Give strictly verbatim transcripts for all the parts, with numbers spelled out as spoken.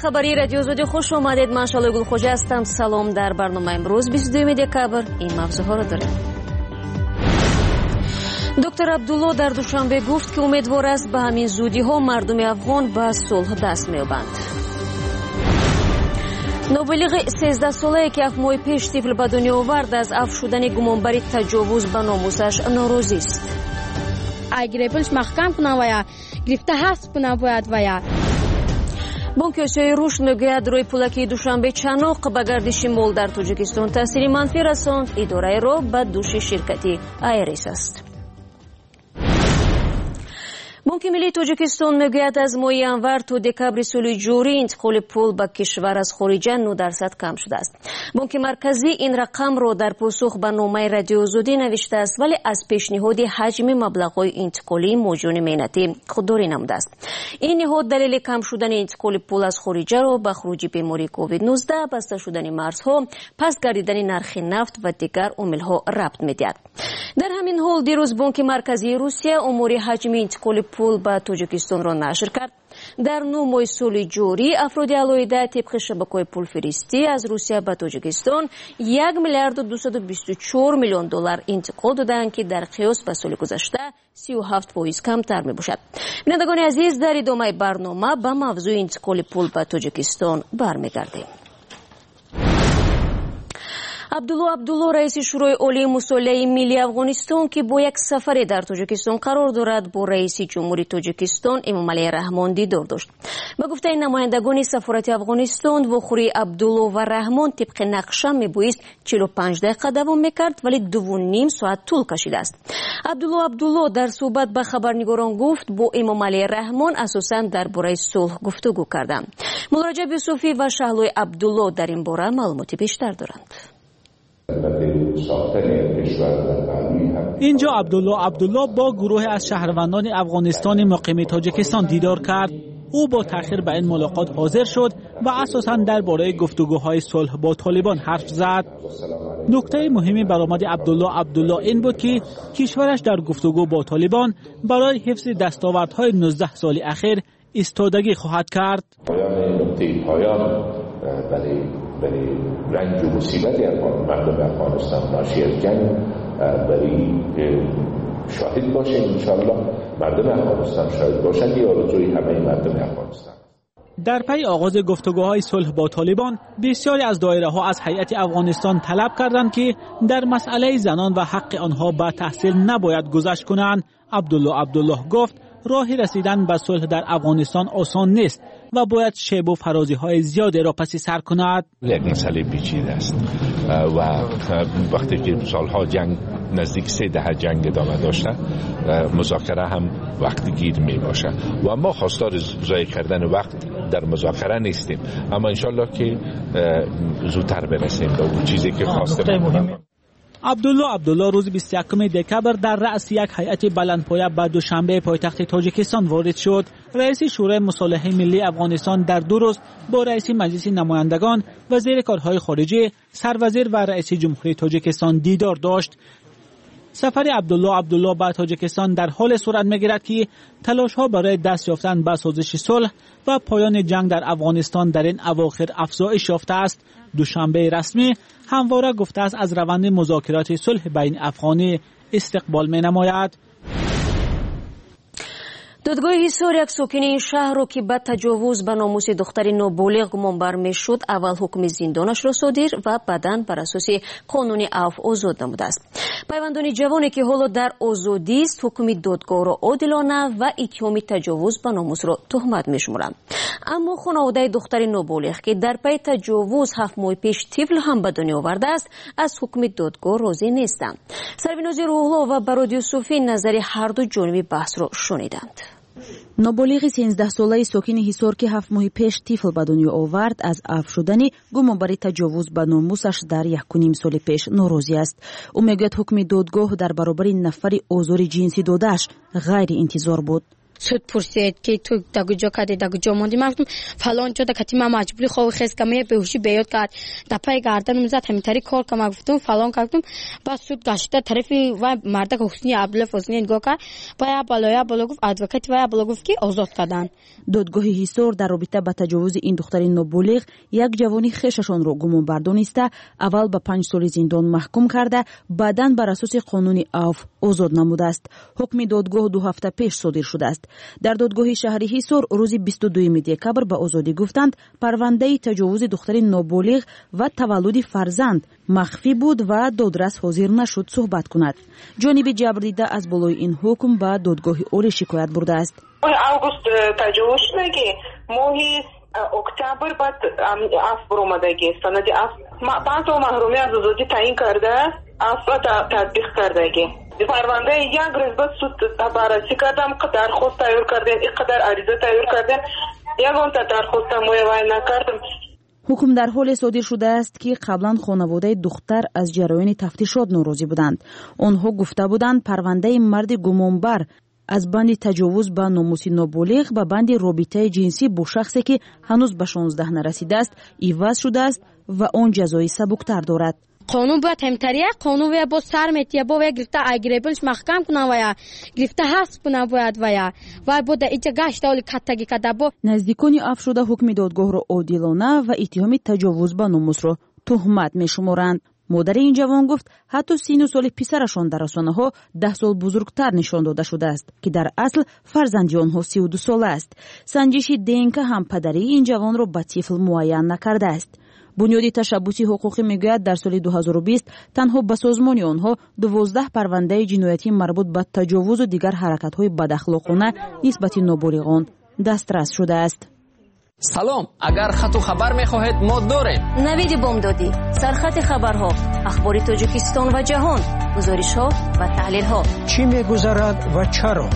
خبری رادیو زودی خوش اومدید. من شالوی گلخوجه هستم. سلام. در برنامه امروز بیست و دوم دکبر این موضوعها رو داریم. دکتر عبدالله در دوشنبه گفت که امیدوار است به همین زودی ها مردم افغان به صلح دست می‌یابند. نوبلیغ سیزده ساله که هفت ماه پیش طفل به دنیا آورد از افشودن گمانبری تجاوز به ناموسش ناراضی است. اگر گرفتنش محکم کنن و یا گرفته حبس کنن باید و یا بانک آسیای رشد میگوید روی پولکی دوشنبه چنوق به گردش مال در تاجیکستان تاثیر منفی رساند. اداره را به دوش شرکتی ایریس است. بانک ملی تاجیکستان میگوید از ماه ینور تا دکبر سال جاری انتقال پول به کشور از خارج نه درصد کم شده است. بانک مرکزی این رقم را در پاسخ به نامه رادیو زودی نوشته است، ولی از پیشنهاد حجم مبلغ‌های انتقالی موجود مهنتی خودداری نموده است. این نهاد دلیل کم شدن انتقال پول از خارج را به خروجی بیماری کووید نوزده، بسته شدن مرزها، پس گردیدن نرخ نفت و دیگر عامل‌ها ربط می‌دهد. در همین حال دیروز بانک مرکزی روسیه امور حجم انتقال پول به تاجیکستان را نشر کرد. در نه ماه سال جاری افراد علایده طبق شبکه‌های پولفرستی از روسیه به تاجیکستان یک میلیارد و دویست و بیست و چهار میلیون دلار انتقال دادند که در قیاس به سال گذشته سی و هفت درصد کمتر میباشد. بینندگان عزیز، در ادامه برنامه به موضوع انتقال پول به تاجیکستان برمیگردیم. عبدالله عبدالله رئیس شورای عالی مصالحه ملی افغانستان که با یک سفر در تاجیکستان قرار دارد با رئیس جمهوری تاجیکستان امامعلی رحمان دیدار داشت. به گفته نمایندگان سفارت افغانستان، وخوری عبدالله و رحمان طبق نقشه میبایست چهل و پنج دقیقه دوام میکرد، ولی دو و نیم ساعت طول کشیده است. عبدالله عبدالله در صحبت به خبرنگاران گفت با امامعلی رحمان اساساً درباره صلح گفتگو کردند. مراجع یوسفی و شهلوی عبدالله در این باره معلوماتی بیشتر دارند. اینجا عبدالله عبدالله با گروه از شهروندان افغانستان مقیم تاجیکستان دیدار کرد. او با تأخیر به این ملاقات حاضر شد و اساساً درباره گفتگوهای صلح با طالبان حرف زد. نکته مهمی برآمد عبدالله عبدالله این بود که کشورش در گفتگو با طالبان برای حفظ دستاوردهای نوزده سال اخیر ایستادگی خواهد کرد. پایان نقطه پایان برای برای رنج و مصیبتی مردم افغانستان ناشی از جنگ برای شاهد باشیم. انشاءالله مردم افغانستان شاهد باشند که آرزوی همه مردم افغانستان. در پی آغاز گفتگوهای صلح با طالبان، بسیاری از دایره ها از هیئت افغانستان طلب کردند که در مسئله زنان و حق آنها به تحصیل نباید گذشت کنند. عبدالله عبدالله گفت راه رسیدن به صلح در افغانستان آسان نیست و باید شیب و فرازی های زیادی را پس سر کند. یک مسئله پیچیده است و وقتی که سالها جنگ نزدیک سه دهه جنگ ادامه داشته، مذاکره هم وقت گیر می باشه و ما خواستار ضایع کردن وقت در مذاکره نیستیم، اما انشالله که زودتر برسیم به اون چیزی که خواستیم. عبدالله عبدالله روز بیست و یکم دکبر در رأس یک هیئت بلندپایه به دوشنبه پایتخت تاجیکستان وارد شد. رئیس شورای مصالحه ملی افغانستان در دو روز با رئیس مجلس نمایندگان، وزیر کارهای خارجه، سروزیر و رئیس جمهوری تاجیکستان دیدار داشت. سفر عبدالله عبدالله به تاجیکستان در حال صورت می‌گیرد که تلاش‌ها برای دست یافتن به سازش صلح و پایان جنگ در افغانستان در این اواخر افزایش یافته است. دوشنبه رسمی همواره گفته است از روند مذاکرات صلح بین افغانی استقبال می‌نماید. دادگاه حصار یک ساکن این شهر را که به تجاوز به ناموس دختر نابالغ گمانبر میشد اول حکم زندانش را صادر و بعداً بر اساس قانون عفو آزاد نموده است. پیوندان جوانی که حالا در آزادی است حکم دادگاه را عادلانه و اتهام تجاوز به ناموس را تهمت میشمارند. اما خانواده دختر نابالغ که در پی تجاوز هفت ماه پیش طفل هم به دنیا آورده است از حکم دادگاه راضی نیستند. سرویناز روح‌الله و برادر یوسفی نظر هر دو جانب بحث را شنیدند. نابالغ سیزده ساله ساکن حصار که هفت ماه پیش طفل به دنیا آورد از عفو شدن گمانبری تجاوز به ناموسش در یک و نیم سال پیش ناراضی است. او میگوید حکم دادگاه در برابر نفر آزار جنسی داده‌اش غیر انتظار بود. سود پرسید که تو در کجا کردی در کجا موندی. من گفتم فلان جا کتی من مجبوری خواب خیز کمی بهوشی بیاد کرد در پای گردن میزد همینطوری کار که من گفتم فلان کردم. بعد سود گشته طرفی و مرد حسنی عبدالله فوزنی نگاه کرد پای بالای بالا گفت ادوکات و بالا گفت که آزاد کردن. دادگاه حصار در رابطه با تجاوز این دختر نابالغ یک جوانی خویششان را گمان بردانسته اول به پنج سال زندان محکوم کرده بعداً بر اساس قانون عفو آزاد نموده است. حکم دادگاه دو هفته پیش صادر شده است. در دادگاه شهری حصار روز بیست و دوم دکبر به آزادی گفتند پرونده تجاوز دختر نابالغ و تولد فرزند مخفی بود و دادرس حاضر نشد صحبت کند. جانب جبردیده از بالای این حکم به دادگاه عالی شکایت برده است. август таҷовуз шудаги моҳи октябр баъд аф буромадаги санади аф панҷ сол маҳрумӣ аз озодӣ таъин карда афа татбиқ кардаги парвандаи як рӯз баъд суд баррасӣ кардам дархост тайёр кардем иқадар ариза тайёр кардем ягонта дархоста муайян накардем. حکم در حال صادر شده است که قبلا خانواده دختر از جریان تفتیشات ناراضی بودند. آنها گفته بودند پرونده مرد گمانبر از بند تجاوز به ناموس نابالغ به بند رابطه جنسی با شخصی که هنوز به شانزده نرسیده است عوض شده است و آن جزای سبکتر دارد. قانون باید همتریه قانون باید با سر میتیه باید گرفته اگریبلش محکم کنه باید گرفته حذف کنه باید باید و باید اینجا گشت اولی کتگی کده با نزدیکان عفو شده حکم دادگاه را عادلانه و اتهام تجاوز به ناموس را تهمت میشمارند. مادر این جوان گفت حتی سین و سال پسرشان در رسانه ها ده سال بزرگتر نشان داده شده است که در اصل فرزندی آنها سی و دو ساله است. سنجش دینکا هم پدری این جوان را به طفل معین نکرده است. بنیاد تشبثی حقوقی میگوید در سال دو هزار و بیست تنها به سازمان آنها دوازده پرونده جنایتی مربوط به تجاوز و دیگر حرکت‌های بداخلاقانه نسبت نابالغان دسترس شده است. سلام، اگر خط و خبر میخواهید ما داریم. نوید بامدادی، سرخط خبرها، اخبار تاجیکستان و جهان، گزارش‌ها و تحلیل‌ها. چی می‌گذرد و چرا؟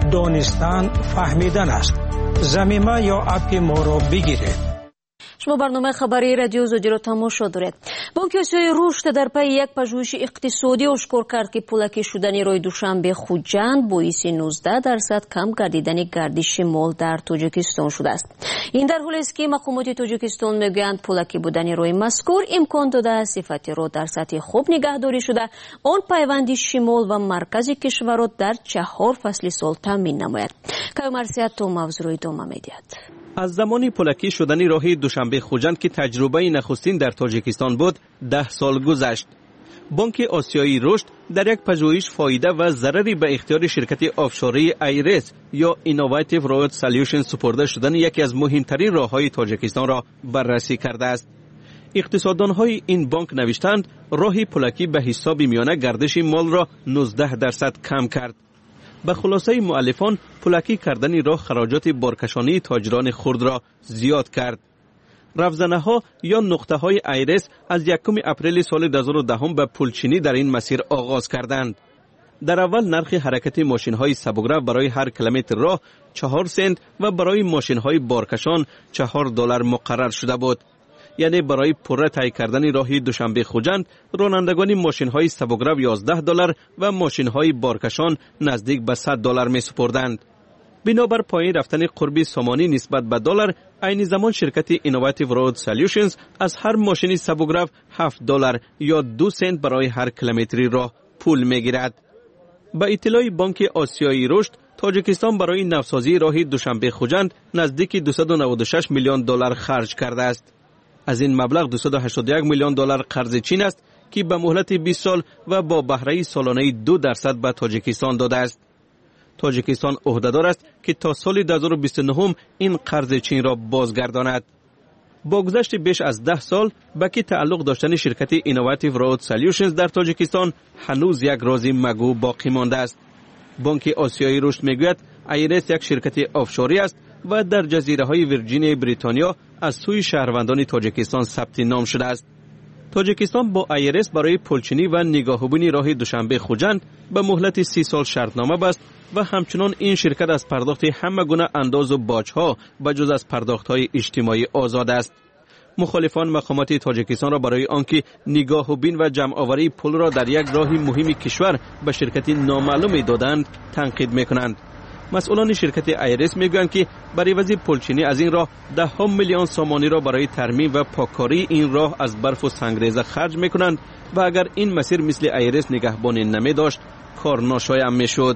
دانستن فهمیدن است. ضمیمه یا اپ ما را بگیرید. شما برنامه خبری رادیو زودی را تماشا دارید. بانک آسیای رشد در پی یک پژوهش اقتصادی اشکار کرد که پولکی شدن روی دوشنبه خوجند باعث نوزده درصد کم گردیدن گردش مال در تاجیکستان شده است. این در حالی است که مقامات تاجیکستان میگویند پولکی بودن روی مذکور امکان داده صفت را در سطح خوب نگهداری شده آن پیوند شمال و مرکز کشور را در چهار فصل سال تامین نماید. کامرسیت تو موضوع روی دوم میدید. از زمانی پولکی شدن راه دوشنبه خوجند که تجربه نخستین در تاجیکستان بود ده سال گذشت. بانک آسیایی رشد در یک پژوهش فایده و ضرری به اختیار شرکت آفشوری ایرس یا اینوویتیو رواد سولوشن سپرده شدن یکی از مهمترین راههای تاجیکستان را بررسی کرده است. اقتصاددانهای این بانک نوشتند راه پولکی به حساب میانه گردش مال را نوزده درصد کم کرد. به خلاصه مؤلفان پولکی کردن راه خراجات بارکشانی تاجران خرد را زیاد کرد. رفزنه ها یا نقطه های ایرس از یکم اپریل سال دو هزار و ده به پولچینی در این مسیر آغاز کردند. در اول نرخ حرکت ماشین های سبکرو برای هر کیلومتر راه چهار سنت و برای ماشین های بارکشان چهار دلار مقرر شده بود. یعنی برای پره طی کردن راه دوشنبه خوجند رانندگان ماشین های سبکرو یازده دلار و ماشین های بارکشان نزدیک به صد دلار می سپردند. بنابر پایین رفتن قربی سامانی نسبت به دلار، عین زمان شرکت اینوویتیو رود سولوشنز از هر ماشین سبکرو هفت دلار یا دو سنت برای هر کیلومتری راه پول می گیرد. با اطلاع بانک آسیایی رشد، تاجیکستان برای نوسازی راه دوشنبه خوجند نزدیک دویست و نود و شش میلیون دلار خرج کرده است. از این مبلغ دویست و هشتاد و یک میلیون دلار قرض چین است که به مهلت بیست سال و با بهره سالانه دو درصد به تاجیکستان داده است. تاجیکستان عهدهدار است که تا سال دو هزار و بیست و نه این قرض چین را بازگرداند. با گذشت بیش از ده سال به که تعلق داشتن شرکت اینوویتیو رود سولوشنز در تاجیکستان هنوز یک راز مگو باقی مانده است. بانک آسیایی رشد میگوید ایرس یک شرکت آفشوری است و در جزیره های ویرجینیا بریتانیا از سوی شهروندان تاجیکستان ثبت نام شده است. تاجیکستان با ایرس برای پولچینی و نگاهبانی راه دوشنبه خوجند به مهلت سی سال شرطنامه بست و همچنان این شرکت از پرداخت همه گونه انداز و باج‌ها بجز از پرداخت‌های اجتماعی آزاد است. مخالفان مقامات تاجیکستان را برای آنکه نگاهبین و جمع‌آوری پول را در یک راه مهم کشور به شرکت نامعلوم دادند تنقید می‌کنند. مسئولان شرکت ایرس میگویند که برای وضع پلچینی از این راه ده ها میلیون سومانی را برای ترمیم و پاککاری این راه از برف و سنگریزه خرج میکنند و اگر این مسیر مثل ایرس نگهبانی نمی داشت کار ناشایان میشد.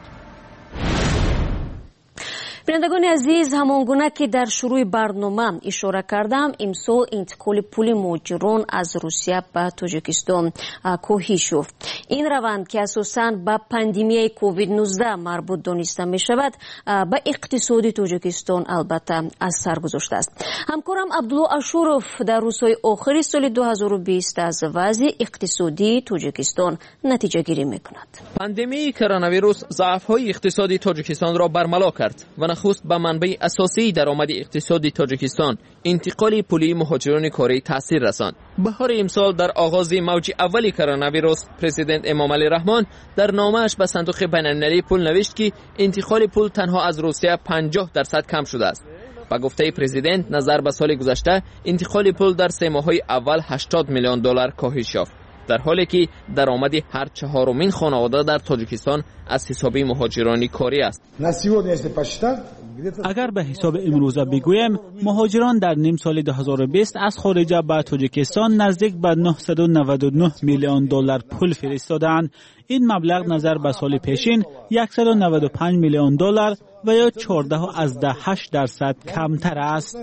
بینندگان عزیز، همانگونه که در شروع برنامه اشاره کردم، امسال انتقال پول مهاجران از روسیه به تاجیکستان کاهش یافت. این روند که اساساً به پاندمی کووید نوزده مربوط دانسته می شود، به اقتصاد تاجیکستان البته اثر گذاشته است. همکارم عبدالله اشورف در روزهای آخر سال دو هزار و بیست از وضع اقتصادی تاجیکستان نتیجه گیری می کند. پاندمی کرونا ویروس ضعف‌های اقتصادی تاجیکستان را برملا کرد و نخست به منبع اساسی درآمد اقتصادی تاجیکستان انتقال پولی مهاجران کاری تاثیر رساند. بهار امسال در آغاز موج اولی کرونا ویروس، پرزیدنت امام علی رحمان در نامه‌اش به صندوق بین‌المللی پول نوشت که انتقال پول تنها از روسیه پنجاه درصد کم شده است. با گفته پرزیدنت، نظر به سال گذشته انتقال پول در سه ماه‌های اول هشتاد میلیون دلار کاهش یافت، در حالی که درآمد هر چهارمین خانواده در تاجیکستان از حساب مهاجران کاری است. اگر به حساب امروزه بگویم، مهاجران در نیم سال دو هزار و بیست از خارج به تاجیکستان نزدیک به نهصد و نود و نه میلیون دلار پول فرستادند. این مبلغ نظر به سال پیشین صد و نود و پنج میلیون دلار و یا چهارده از ده هشت درصد کمتر است.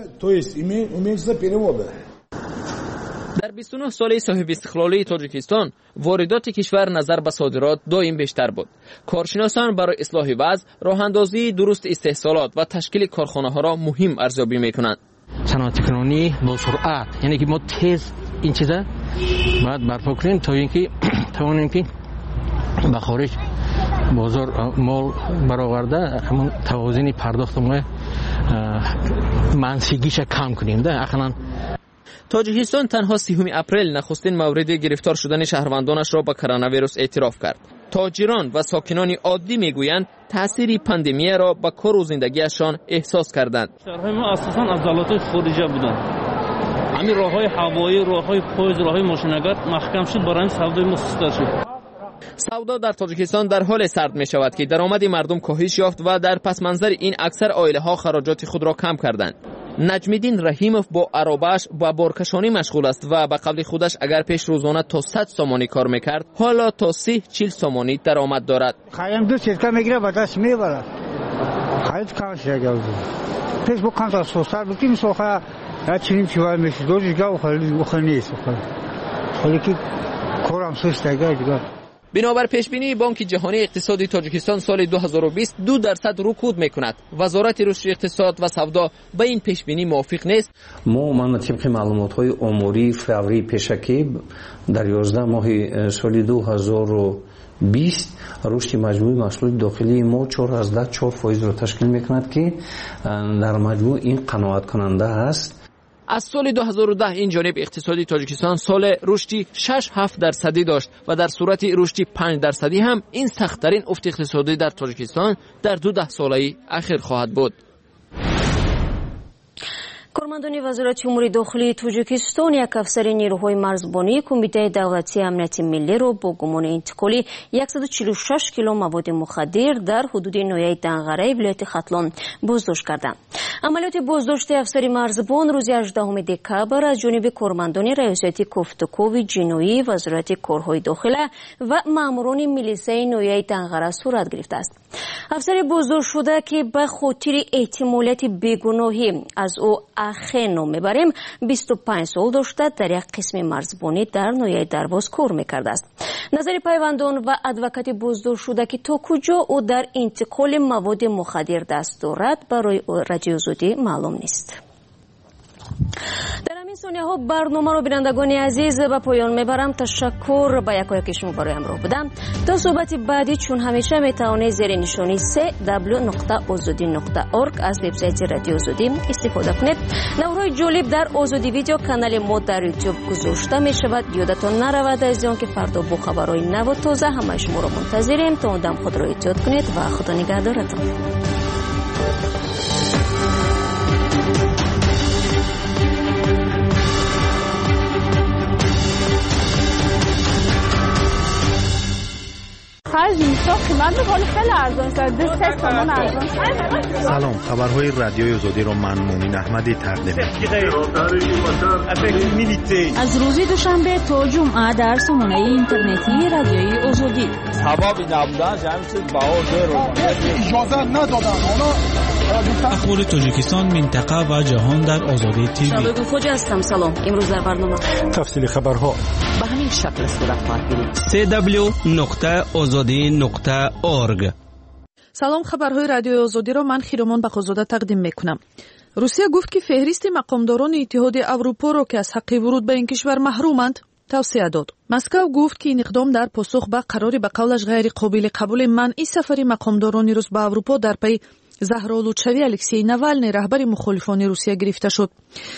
در بیست و نه ساله صاحب استقلالی تاجیکستان، واردات کشور نظر به صادرات دائم بیشتر بود. کارشناسان برای اصلاح وضع، راه‌اندازی درست استحصالات و تشکیل کارخانه‌ها را مهم ارزیابی می‌کنند. صنعت کنونی با سرعت، یعنی که ما تیز این چیزا باید برپا کنیم تا اینکه توانیم که به خارج بازار مال برآورده همون توازن پرداخت ما منسیگیش کم کنیم. ده اصلا تاجیکستان تنها سیوم اپریل نخستین مورد گرفتار شدن شهروندانش را با کرونا ویروس اعتراف کرد. تاجران و ساکنان عادی میگویند تأثیر پاندمی را با کار و زندگیشان احساس کردند. شهرهای ما اساساً از دولت خارجی بودند. همین راههای هوایی، راههای پاییز، راههای ماشین‌نقل محکم شد، برای سودای ما سست‌تر شد. سودا در تاجیکستان در حال سرد می شود که درآمد مردم کاهش یافت و در پس منظر این اکثر عائله‌ها خراجات خود را کم کردند. نجم‌الدین رحیموف با عربه‌اش با بارکشانی مشغول است و به قول خودش اگر پیش روزانه تا صد سومانی کار میکرد، حالا تا سی چهل سومانی درآمد دارد. خواهیم دو سرکه میگیره با دست میبرد. خواهید کمش دیگه. پیش با کانتر سوستر بکنیم سوخه یا چنین چیوای میشه. دو دیگه و خیلی بخیر نیست. خیلی که کارم سوست دیگه دیگه. بنابر پیشبینی بانک جهانی اقتصادی تاجیکستان سال دو هزار و بیست دو درصد رکود میکند. وزارت رشد اقتصاد و سودا با این پیشبینی موافق نیست. ما من طبق معلومات‌های آماری فوری پیشکی در یازده ماه سال دو هزار و بیست رشد مجموعی محصولات داخلی ما چهار از چهار فایز را تشکیل میکند که در مجموع این قناعت کننده است. از سال دو هزار و ده این جانب اقتصادی تاجیکستان سال رشدی شش هفت درصدی داشت و در صورت رشدی پنج درصدی هم این سخت‌ترین افت اقتصادی در تاجیکستان در دو ده ساله اخیر خواهد بود. کارمندان وزارت امور داخلی تاجیکستان یک افسر نیروهای مرزبانی کمیته دولتی امنیت ملی را با گمان انتقال صد و چهل و شش کیلو مواد مخدر در حدود ناحیه دنغره ولایت ختلان بازداشت کردند. عملیات بازداشت افسر مرزبان روز هجدهم دکبر از جانب کارمندان ریاست گفتگو جنایی وزارت کارهای داخله و ماموران میلیسای ناحیه دنغره صورت گرفته است. افسر بازداشت شده که به خاطر احتمالات بیگناهی از او اخه نام میبریم بیست و پنج سال داشته در یک قسم مرزبانی در ناحیه درواز کار میکرده است. نظر پیوندان و ادوکات بازداشت شده که تا کجا او در انتقال مواد مخدر دست دارد برای رادیو زودی معلوم نیست. در همین ثانیه ها برنامه رو بینندگان عزیز به پایان میبرم. تشکر به یکایی که شما برای همراه بودم. تا صحبت بعدی چون همیشه میتوانید زیر نشانی سه دبلیو نقطه آزادی نقطه اورگ از وبسایت رادیو آزادی استفاده کنید. نورهای جالب در آزادی ویدیو کانال ما در یوتیوب گذاشته می شود. یادتان نرود از آن که فردا با خبرهای نو و تازه همه شما را منتظریم. تا اون دم خود را احتیاط کنید و خدا نگهدارتان. خرج میشه قیمت ولی خیلی ارزان شد. دو سه تومن ارزان شد. سلام، خبرهای رادیوی آزادی رو من مومن احمدی تقدیم می‌کنم. از روز دوشنبه تا جمعه در سامانه اینترنتی رادیوی آزادی. هوا بی نبودن جمع شد باور رو اجازه ندادن. اخبار تاجیکستان، منطقه و جهان در آزادی تیوی. شبکه خوج هستم. سلام. امروز در برنامه تفصیل خبرها به همین شکل صورت خواهد گرفت. سی دبلیو نقطه آزادی نقطه اورگ. سلام، خبرهای رادیوی آزادی را من خیرمان بخوزاده تقدیم میکنم. روسیه گفت که فهرست مقامداران اتحاد اروپا را که از حق ورود به این کشور محرومند توصیه داد. مسکو گفت که این اقدام در پاسخ به قراری به قولش غیر قابل قبول منع سفر مقامداران روس به اروپا در پی زهرآلودشوی الکسی ناوالنی رهبر مخالفان روسیه گرفته شد.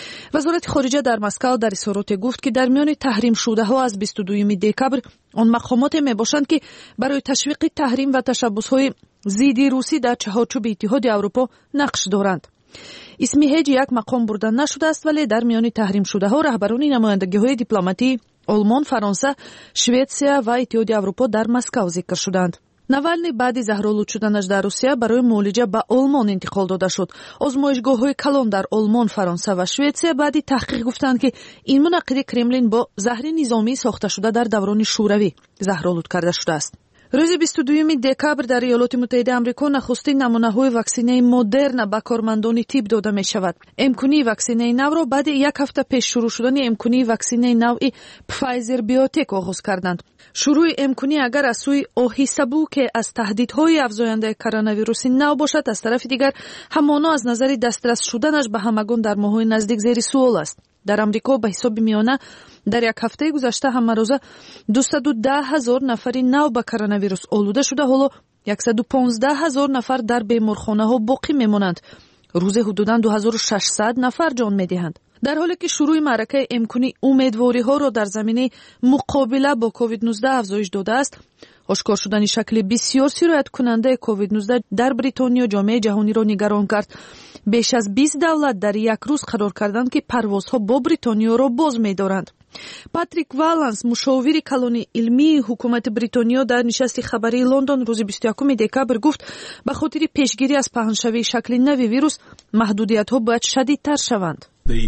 وزارت خارجه در مسکو در اظهارات گفت که در میان تحریم شده ها از بیست و دوم دکبر آن مقامات می باشند که برای تشویق تحریم و تشبس های ضد روسی در چهارچوب اتحاد اروپا نقش دارند. اسم هیچ یک مقام برده نشده است، ولی در میان تحریم شده ها رهبران نمایندگی های دیپلماتی آلمان، فرانسه، شویتسیا و اتحاد اروپا در مسکو ذکر شدند. ناوالنی بعد زهرآلود شدنش در روسیه برای معالجه به آلمان انتقال داده شد. آزمایشگاه‌های کلان در آلمان، فرانسه و شویتسیا بعد تحقیق گفتند که این منعقد کرملین با زهر نظامی ساخته شده در دوران شوروی زهرآلود کرده شده است. روز بیست و دوم دکبر در ایالات متحده آمریکا نخستین نمونه‌های واکسینه مدرن به کارمندان طب داده می شود. امکانی واکسینه نو را بعد یک هفته پیش شروع شدن امکانی واکسینه نوعی پفایزر بیوتک آغاز کردند. شروع امکانی اگر از سوی اوهیسابو که از تهدیدهای افزاینده کرونا ویروس نو باشد، از طرف دیگر همانا از نظر دسترس شدنش به همگان در ماه‌های نزدیک زیر سوال است. در امریکا به حساب میانه در یک هفته گذشته همه روزه دویست و ده هزار نفر نو به کرونا ویروس آلوده شده، حالا صد و پانزده هزار نفر در بیمارخانه ها باقی میمانند. روز حدوداً دو هزار و ششصد نفر جان میدهند. در حالی که شروع معرکه امکانی امیدواری ها را در زمینه مقابله با کووید نوزده افزایش داده است، آشکار شدن شکل بسیار سرایت کننده کووید نوزده در بریتانیا جامعه جهانی را نگران کرد. بیش از بیست دولت در یک روز قرار کردند که پروازها با بریتانیا را باز می‌دارند. پاتریک والانس، مشاور کلان علمی حکومت بریتانیا، در نشست خبری لندن روز بیست و یکم دکبر گفت به خاطر پیشگیری از پهنشوی شکل نوی ویروس محدودیت‌ها باید شدیدتر شوند.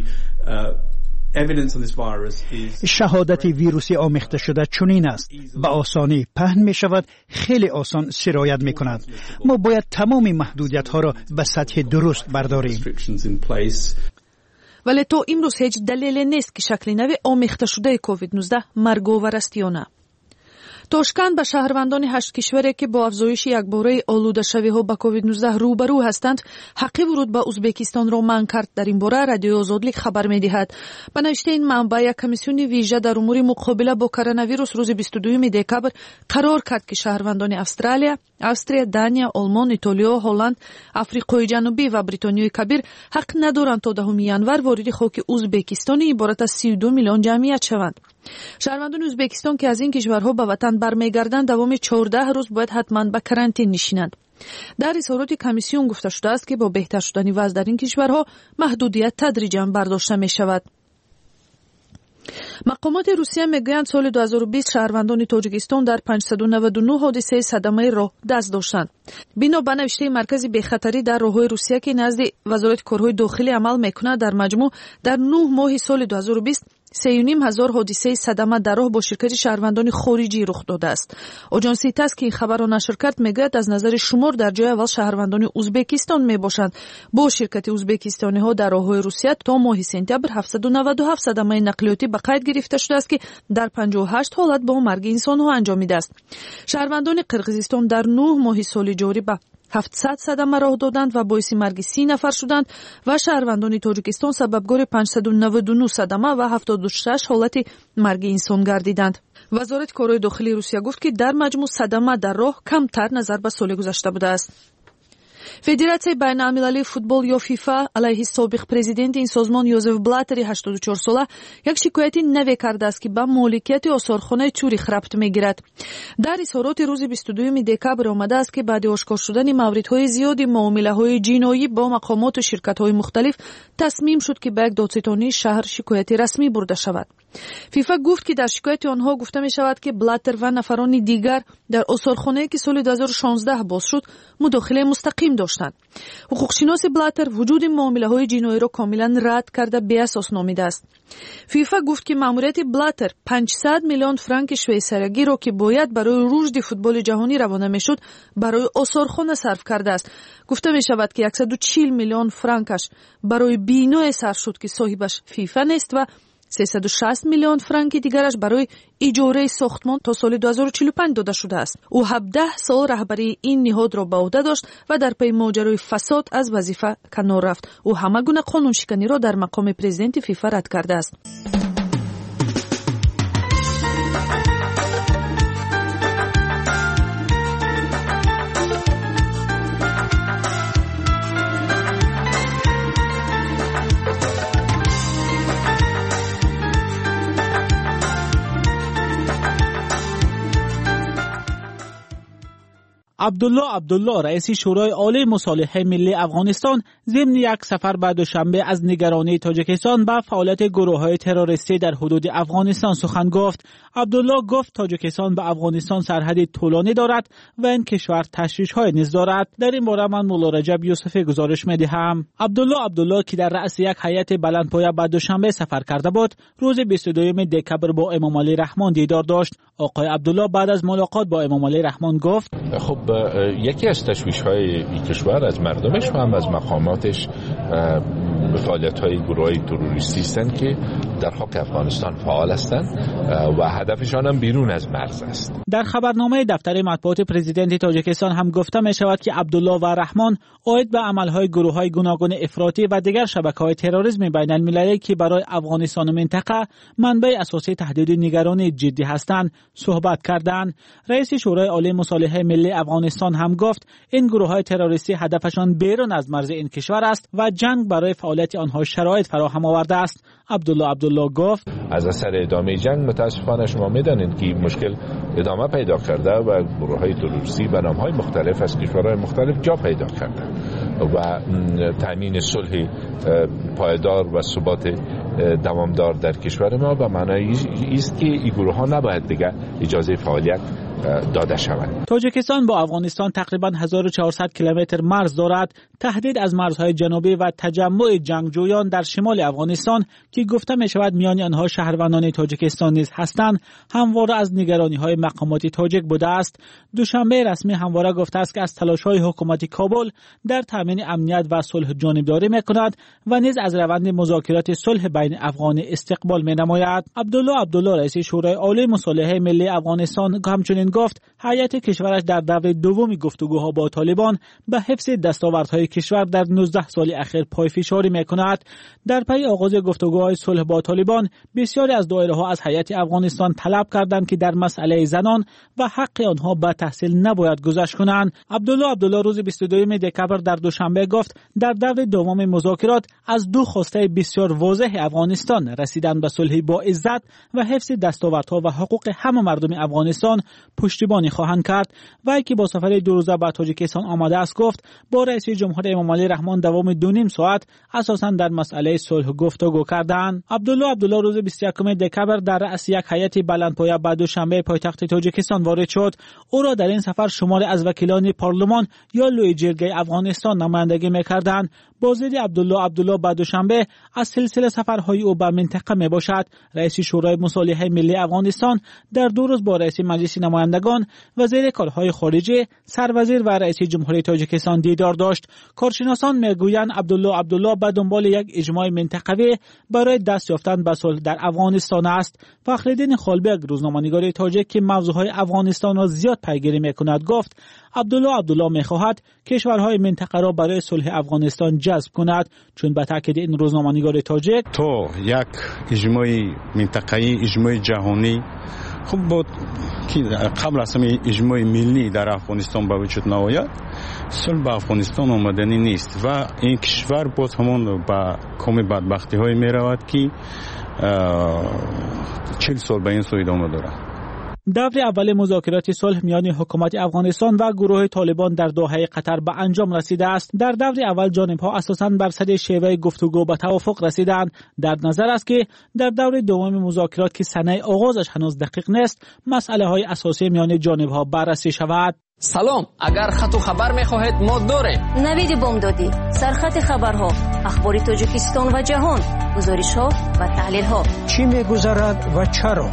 شهادت ویروسی آمیخته شده چنین است: به آسانی پهن می شود، خیلی آسان سرایت می کند. ما باید تمام محدودیت ها را به سطح درست برداریم. ولی تا امروز هیچ دلیلی نیست که شکل نوی آمیخته شده کووید نوزده مرگاور است یا نه. تاشکند به شهروندان هشت کشوری که با افزایش یکباره آلوده شوی ها به کووید نوزده روبرو هستند حق ورود به ازبکستان را منع کرد. در این باره رادیو آزادی خبر می‌دهد. به نوشته این منبع، یک کمیسیون ویژه در امور مقابله با کرونا ویروس روز بیست و دوم دکبر قرار کرد که شهروندان استرالیا، استریا، دانیا، آلمان، ایتالیا، هلند، آفریقای جنوبی و بریتانیای کبیر حق ندارند تا دهم ژانویه وارد خاک ازبکستان عبارت از سی و دو میلیون جمعیت شوند. شهروندان ازبکستان که از این کشورها به وطن برمیگردند دوام چهارده روز باید حتما به کرانتین نشینند. در اظهارات کمیسیون گفته شده است که با بهتر شدن وضع در این کشورها محدودیت تدریجاً برداشته می شود. مقامات روسیه میگویند سال دو هزار و بیست شهروندان تاجیکستان در پانصد و نود و نه حادثه صدمه راه دست داشتند. بنا به نوشته مرکز بی‌خطری در راههای روسیه که نزد وزارت کارهای داخلی عمل میکند، در مجموع در نه ماه سال دو هزار و بیست سه و نیم هزار حادثه صدمه در راه با شرکت شهروندان خارجی رخ داده است. آژانس تاس که این خبر را نشر کرد میگوید از نظر شمار در جای اول شهروندان ازبکستان میباشند. با شرکت ازبکستانی ها در راههای روسیه تا ماه سپتامبر هفتصد و نود و هفت صدمه نقلیاتی به قید گرفته شده است که در پنجاه و هشت حالت با مرگ انسان ها انجامیده است. شهروندان قرقیزستان در نه ماه سال جاری به هفتصد صدمه راه دادند و باعث مرگ سی نفر شدند و شهروندان تاجیکستان سببگار پانصد و نود و نه صدمه و هفتاد و شش حالت مرگ انسان گردیدند. وزارت کارهای داخلی روسیه گفت که در مجموع صدمه در راه کمتر نظر به سال گذشته بوده است. فدراسیای بین‌المللی فوتبال یا فیفا علیه سابق پرزیدنت این سازمان یوزف بلاتری هشتاد و چهار ساله یک شکایتی نوی کرده است که به مالکیت آثارخانه چوریخ ربط می‌گیرد. در اظهارات روز بیست و دوم دکبر آمده است که بعد آشکار شدن موردهای زیادی معامله‌های جنایی با مقامات و شرکت‌های مختلف تصمیم شد که به یک دادستانی شهر شکایتی رسمی برده شود. فیفا گفت که در شکایت آنها گفته می شود که بلاتر و نفران دیگر در آثارخانه‌ای که سال دو هزار و شانزده باز شد مداخله مستقیم داشتند. حقوقشناس بلاتر وجود معامله‌های جنایی را کاملا رد کرده بی اساس نامیده است. فیفا گفت که ماموریت بلاتر پانصد میلیون فرانک شویساریگی را که باید برای رشد فوتبال جهانی روانه میشد برای آثارخانه صرف کرده است. گفته می شود که صد و چهل میلیون فرانکش برای بینای صرف شد که صاحبش فیفا نیست و سیصد و شصت میلیون فرانک دیگرش برای اجاره ساختمان تا سال دو هزار و چهل و پنج داده شده است. او هفده سال رهبری این نهاد را به عهده داشت و در پی ماجرای فساد از وظیفه کنار رفت. او همه گونه قانون شکنی را در مقام پرزیدنت فیفا رد کرده است. عبدالله عبدالله رئیس شورای عالی مصالحه ملی افغانستان ضمن یک سفر به دوشنبه از نگرانی تاجیکستان به فعالیت گروه‌های تروریستی در حدود افغانستان سخن گفت. عبدالله گفت تاجیکستان به افغانستان سرحدی طولانی دارد و این کشور تشویش‌های نیز دارد. در این باره من مولا رجب یوسفی گزارش می‌دهم. عبدالله عبدالله که در رأس یک هیئت بلندپایه به دوشنبه سفر کرده بود، روز بیست و دوم دکبر با امام علی رحمان دیدار داشت. آقای عبدالله بعد از ملاقات با امام علی رحمان گفت: خب یکی از تشویش‌های این کشور از مردمش و هم از مقاماتش فعالیت‌های گروه‌های تروریستی هستند که در خاک افغانستان فعال هستند و هدفشان هم بیرون از مرز است. در خبرنامه دفتر مطبوعات پرزیدنت تاجیکستان هم گفته می شود که عبدالله و رحمان عاید به عمل‌های گروه‌های گوناگون افراطی و دیگر شبکه‌های تروریسم بین المللی که برای افغانستان و منطقه منبع اساسی تهدید و نگرانی جدی هستند صحبت کردند. رئیس شورای عالی مصالحه ملی افغانستان هم گفت این گروه‌های تروریستی هدفشان بیرون از مرز این کشور است و جنگ برای فعالیت آنها شرایط فراهم آورده است. عبدالله عبدالله گفت: از اثر ادامه جنگ متاسفانه شما میدانید که مشکل ادامه پیدا کرده و گروه‌های تروریستی به نام‌های مختلف از کشورهای مختلف جا پیدا کرده و تامین صلح پایدار و ثبات دوامدار در کشور ما به معنای است که این گروه‌ها نباید دیگر اجازه فعالیت داده شود. تاجیکستان با افغانستان تقریباً هزار و چهارصد کیلومتر مرز دارد. تهدید از مرزهای جنوبی و تجمع جنگجویان در شمال افغانستان که گفته می شود میان آنها شهروندان تاجیکستان نیز هستند همواره از نگرانی‌های مقامات تاجیک بوده است. دوشنبه رسمی همواره گفته است که از تلاش‌های حکومت کابل در تامین امنیت و صلح جانبداری می‌کند و نیز از روند مذاکرات صلح بین افغان استقبال می‌نماید. عبدالله عبدالله رئیس شورای عالی مصالحه ملی افغانستان همچنین گفت هیئت کشورش در دور دوم گفتگوها با طالبان به حفظ دستاوردهای کشور در نوزده سال اخیر پایفشاری می‌کند. در پی آغاز گفتگوهای صلح با طالبان بسیاری از دایره‌ها از هیئت افغانستان طلب کردند که در مسئله زنان و حق آنها به تحصیل نباید گذشت کنند. عبدالله عبدالله روز بیست و دوم دکبر در دوشنبه گفت در دور دوم مذاکرات از دو خواسته بسیار واضح افغانستان رسیدن به صلح با عزت و حفظ دستاوردها و حقوق همه مردم افغانستان پشتیبانی خواهند کرد. وی که با سفر دو روزه به تاجیکستان آمده است گفت با رئیس جمهور امام علی رحمان دوام دو نیم ساعت اساساً در مسئله صلح گفتگو کردند. عبدالله عبدالله روز بیست و یکم دکبر در رأس یک هیئت بلندپایه به دوشنبه پایتخت تاجیکستان وارد شد. او را در این سفر شماری از وکیلان پارلمان یا لوی جرگه افغانستان نمایندگی می‌کردند. بازدید عبدالله عبدالله به دوشنبه از سلسله سفرهای او به منطقه می باشد. رئیس شورای مصالحه ملی افغانستان در دو روز با رئیس مجلس نمایندگان، وزیر کارهای خارجه، سروزیر و رئیس جمهوری تاجیکستان دیدار داشت. کارشناسان میگویند عبدالله عبدالله به دنبال یک اجماع منطقوی برای دست یافتن به صلح در افغانستان است. فخرالدین خالبگ روزنامه‌نگار تاجیک که موضوعهای افغانستان را زیاد پیگیری میکند گفت عبدالله عبدالله میخواهد کشورهای منطقه را برای صلح افغانستان جذب کند، چون به تاکید این روزنامه‌نگار تاجیک تو یک اجماع منطقه‌ای، اجماع جهانی خوب بود که قبل از همه اجماع ملی در افغانستان به وجود نآید، صلح به افغانستان آمدنی نیست و این کشور باز همون به کام بدبختی های می رود که چهل سال به این سو ادامه دارد. دور اول مذاکرات صلح میان حکومت افغانستان و گروه طالبان در دوحه قطر به انجام رسیده است. در دور اول جانب‌ها اساساً بر سر شیوه گفتگو به توافق رسیدند. در نظر است که در دور دوم مذاکرات که سنه آغازش هنوز دقیق نیست، مسئله‌های اساسی میان جانب‌ها بررسی شود. سلام، اگر خط و خبر می‌خواهید ما داریم. نوید بامدادی، سرخط خبرها، اخبار تاجیکستان و جهان، گزارش‌ها و تحلیل‌ها. چی می‌گذرد و چرا؟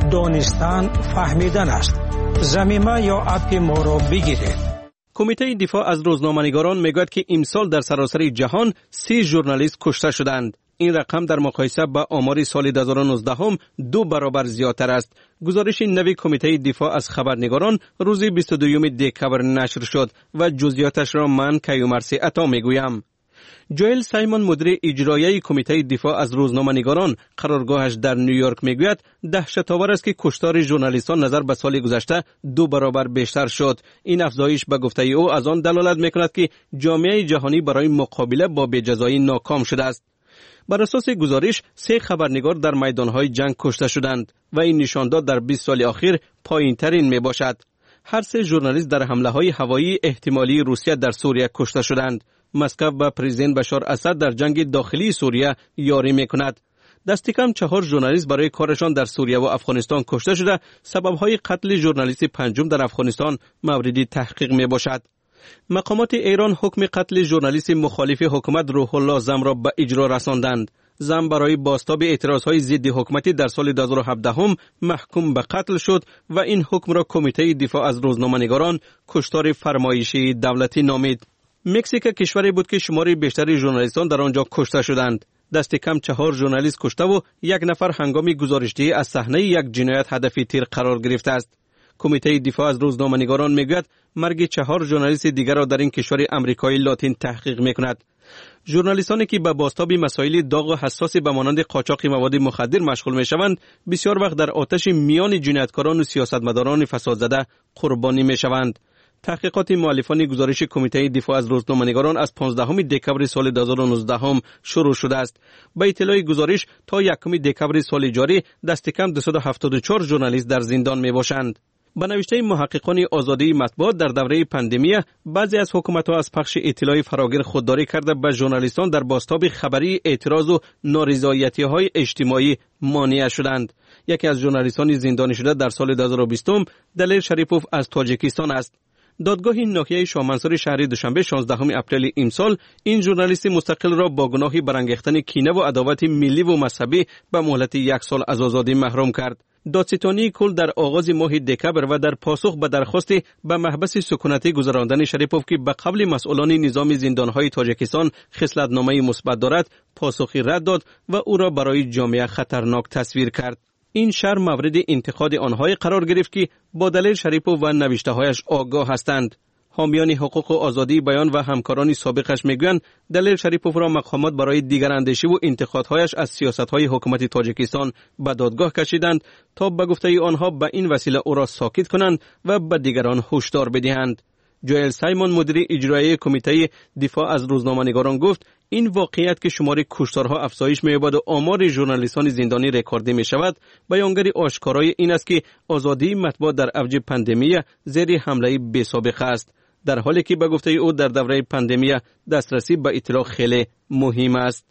دانستن فهمیدن است. زمینه یا اپ ما را بگیرید. کمیته دفاع از روزنامه‌نگاران میگوید که امسال در سراسر جهان سی ژورنالیست کشته شدند. این رقم در مقایسه با آمار سال دو هزار و نوزده هم دو برابر زیادتر است. گزارش نوی کمیته دفاع از خبرنگاران روز بیست و دوم دکبر نشر شد و جزئیاتش را من کیومرثی عطا میگویم. جوئل سایمون مدیر اجرایی کمیته دفاع از روزنامه‌نگاران قرارگاهش در نیویورک میگوید دهشت‌آور است که کشتار ژورنالیستان نظر به سال گذشته دو برابر بیشتر شد. این افزایش به گفته او از آن دلالت میکند که جامعه جهانی برای مقابله با بی‌جزایی ناکام شده است. بر اساس گزارش سه خبرنگار در میدانهای جنگ کشته شدند و این نشانداد در بیست سال اخیر پایین‌ترین می باشد. هر سه ژورنالیست در حمله‌های هوایی احتمالی روسیه در سوریه کشته شدند. مسکو و پرزیدنت بشار اسد در جنگ داخلی سوریه یاری می‌کند. دست کم چهار ژورنالیست برای کارشان در سوریه و افغانستان کشته شده. سبب‌های قتل ژورنالیست پنجم در افغانستان مورد تحقیق می باشد. مقامات ایران حکم قتل ژورنالیست مخالف حکومت روح الله زم را به اجرا رساندند. زم برای بازتاب اعتراضهای ضد حکومتی در سال دو هزار و هفده هم محکوم به قتل شد و این حکم را کمیته دفاع از روزنامه‌نگاران کشتار فرمایشی دولتی نامید. مکزیک کشوری بود که شمار بیشتر ژورنالیستان در آنجا کشته شدند. دست کم چهار ژورنالیست کشته و یک نفر هنگام گزارشدهی از صحنه یک جنایت هدف تیر قرار گرفته است. کمیته دفاع از روزنامه‌نگاران میگوید مرگ چهار ژورنالیست دیگر را در این کشور آمریکایی لاتین تحقیق میکند. ژورنالیستانی که به بازتاب مسائل داغ و حساس به مانند قاچاق مواد مخدر مشغول میشوند، بسیار وقت در آتش میان جنایتکاران و سیاستمداران فسادزده قربانی میشوند. تحقیقات مؤلفان گزارش کمیته دفاع از روزنامه‌نگاران از پانزدهم دکبر سال دو هزار و نوزده هم شروع شده است. به اطلاع گزارش تا یکم دکبر سال جاری دست کم دویست و هفتاد و چهار ژورنالیست در زندان میباشند. با نوشته محققان آزادی مطبوعات در دوره پاندمی، بعضی از حکومت‌ها از پخش اطلاع فراگیر خودداری کرده به ژورنالیستان در بازتاب خبری اعتراض و نارضایتی‌های اجتماعی مانع شدند. یکی از ژورنالیستان زندانی شده در سال دو هزار و بیست دلیل شریپوف از تاجیکستان است. دادگاه ناحیه شاهمنصور شهری دوشنبه شانزدهم اپریل امسال این ژورنالیست مستقل را با گناه برانگیختن کینه و عداوت ملی و مذهبی به مهلت یک سال از آزادی محروم کرد. دادستانی کل در آغاز ماه دکبر و در پاسخ به درخواست به محبس سکونتی گذراندن شریپوف که به قبل مسئولان نظام زندانهای تاجیکستان خصلت‌نامه مثبت دارد پاسخی رد داد و او را برای جامعه خطرناک تصویر کرد. این شهر مورد انتقاد آنهای قرار گرفت که با دلیل شریپوف و نوشته‌هایش آگاه هستند. حامیان حقوق و آزادی بیان و همکاران سابقش میگویند دلیل شریپوف را مقامات برای دیگر اندیشه و انتقادهایش از سیاست‌های حکومت تاجیکستان به دادگاه کشیدند تا به گفته آنها به این وسیله او را ساکت کنند و به دیگران هشدار بدهند. جوئل سایمون مدیر اجرایی کمیته دفاع از روزنامه‌نگاران گفت این واقعیت که شمار کشتارها افزایش می‌یابد و آمار ژورنالیستان زندانی رکوردی می‌شود بیانگر آشکارای این است که آزادی مطبوعات در اوج پاندمی زیر حمله بی‌سابقه است، در حالی که به گفته او در دوره پاندمی دسترسی به اطلاع خیلی مهم است.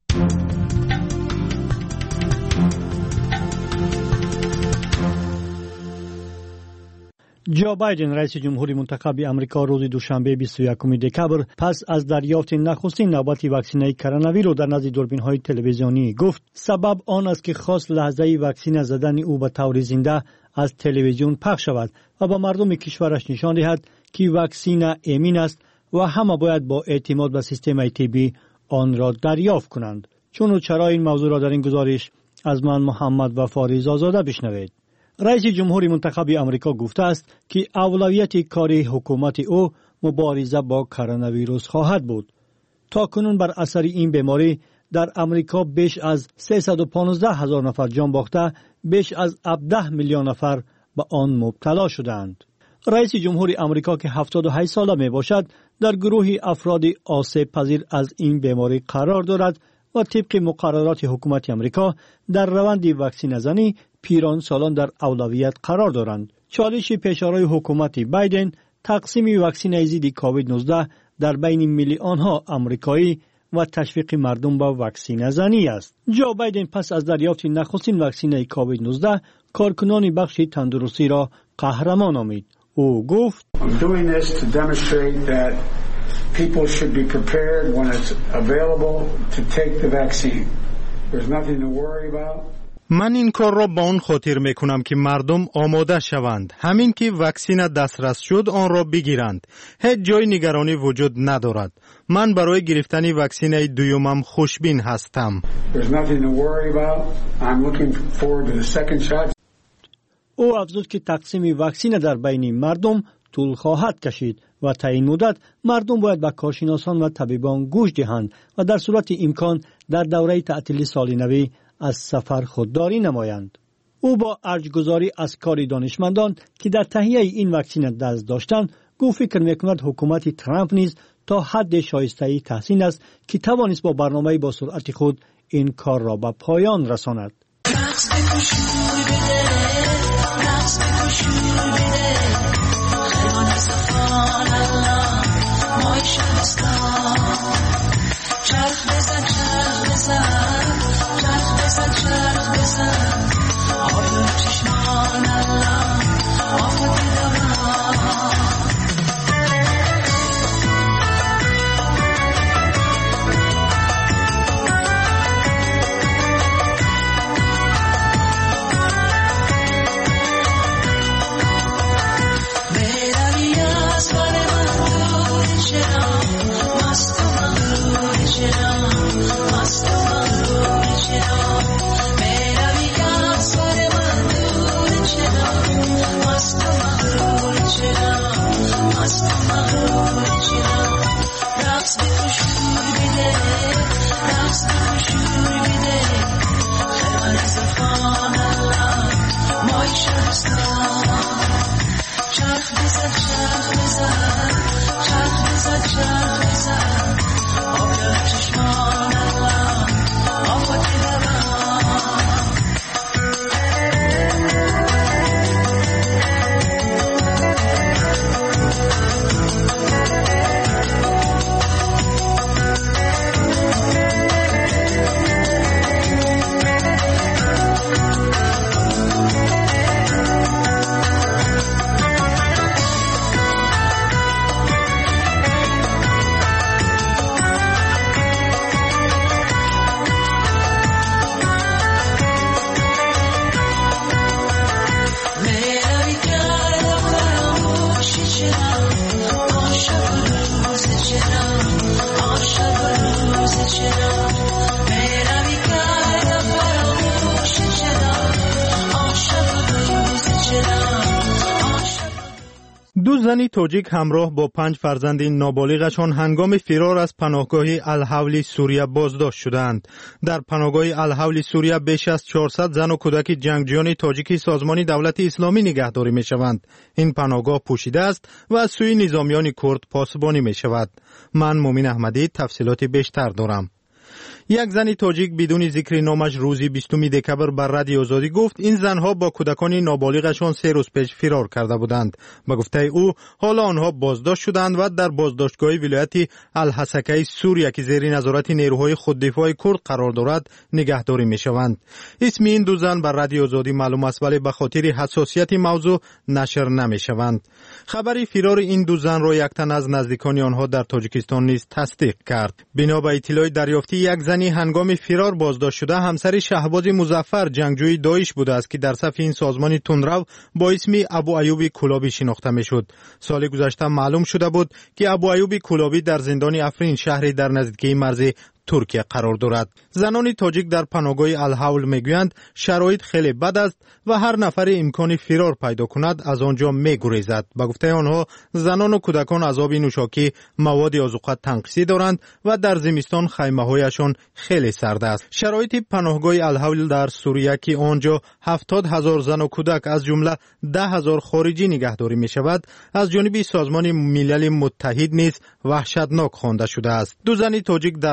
جو بایدن رئیس جمهوری منتخب آمریکا روز دوشنبه بیست و یکم دکبر پس از دریافت نخستین نوبت واکسینه کرونا ویروس در نزد دوربین‌های تلویزیونی گفت سبب آن است که خواست لحظه واکسین زدن او به طور زنده از تلویزیون پخش شود و به مردم کشورش نشان دهد که واکسین امین است و همه باید با اعتماد به سیستم طبی آن را دریافت کنند. چون چرا این موضوع را در این گزارش از من محمد وفاری زاده بشنوید. رئیس جمهوری منتخب آمریکا گفته است که اولویت کار حکومت او مبارزه با کرونا ویروس خواهد بود. تا کنون بر اثر این بیماری در آمریکا بیش از سیصد و پانزده هزار نفر جان باخته، بیش از هفده میلیون نفر به آن مبتلا شدند. رئیس جمهوری آمریکا که هفتاد و هشت ساله می باشد در گروه افراد آسیب پذیر از این بیماری قرار دارد و طبق مقررات حکومت آمریکا در روند واکسینه زنی پیران سالان در اولویت قرار دارند. چالش پیشروی حکومت بایدن تقسیم واکسن ضد کووید نوزده در بین میلیون ها آمریکایی و تشویق مردم به واکسن زنی است. جو بایدن پس از دریافت نخستین واکسن کووید نوزده کارکنان بخش تندرستی را قهرمان نامید. او گفت people should be prepared when it's available to take the vaccine. There's nothing to worry about. من این کار را با آن خاطر میکنم که مردم آماده شوند. همین که واکسن دسترس شد آن را بگیرند. هیچ جای نگرانی وجود ندارد. من برای گرفتن واکسن دومم خوشبین هستم. There's nothing to worry about. I'm looking forward to the second shot. او افزود که تقسیم واکسن در بین مردم طول خواهد کشید و تا این مدت مردم باید به کارشناسان و طبیبان گوش دهند و در صورت امکان در دوره تعطیل سال نو از سفر خودداری نمایند. او با ارجگذاری از کار دانشمندان که در تهیه این واکسن دست داشتند گفت فکر میکند حکومت ترامپ نیز تا حد شایسته‌ای تحسین است که توانست با برنامه با سرعت خود این کار را به پایان رساند. دو زنی تاجیک همراه با پنج فرزند نابالغشان هنگام فرار از پناهگاه الحول سوریه بازداشت شدند. در پناهگاه الحول سوریه بیش از چهارصد زن و کودک جنگجویان تاجیکی سازمان دولت اسلامی نگهداری می شوند. این پناهگاه پوشیده است و از سوی نظامیان کرد پاسبانی می شود. من مومن احمدی تفصیلات بیشتر دارم. یک زن تاجیک بدون ذکر نامش روزی بیستم دکبر بر رادیو آزادی گفت این زنها با کودکان نابالغشان سه روز پیش فرار کرده بودند. به گفته او حالا آنها بازداشت شدند و در بازداشتگاه ولایت الحسکه سوریه که زیر نظارت نیروهای خوددفاع کرد قرار دارد نگهداری می شوند. اسم این دو زن بر رادیو آزادی معلوم است ولی به خاطر حساسیت موضوع نشر نمی شوند. خبری فرار این دو زن را یک تن از نزدیکان آنها در تاجیکستان نیز تصدیق کرد. بنا به اطلاع دریافتی یک زنی هنگام فرار بازداشت شده همسر شهباز مظفر جنگجوی داعش بوده است که در صف این سازمان تندرو با اسم ابو ایوب کلابی شناخته میشد. سال گذشته معلوم شده بود که ابو ایوب کلابی در زندان افرین شهری در نزدیکی مرز ترکیه قرار دارد. زنان تاجیک در پناهگاه الحول میگویند شرایط خیلی بد است و هر نفر امکان فرار پیدا کند از آنجا میگریزد. به گفته آنها زنان و کودکان از آب نوشاکی مواد آذوقه تنقیصی دارند و در زمستان خیمه هایشان خیلی سرد است. شرایط پناهگاه الحول در سوریه که آنجا هفتاد هزار زن و کودک از جمله ده هزار خارجی نگهداری می شود از جانب سازمان ملل متحد نیز وحشتناک خوانده شده است. دو زن تاجیک در حالی از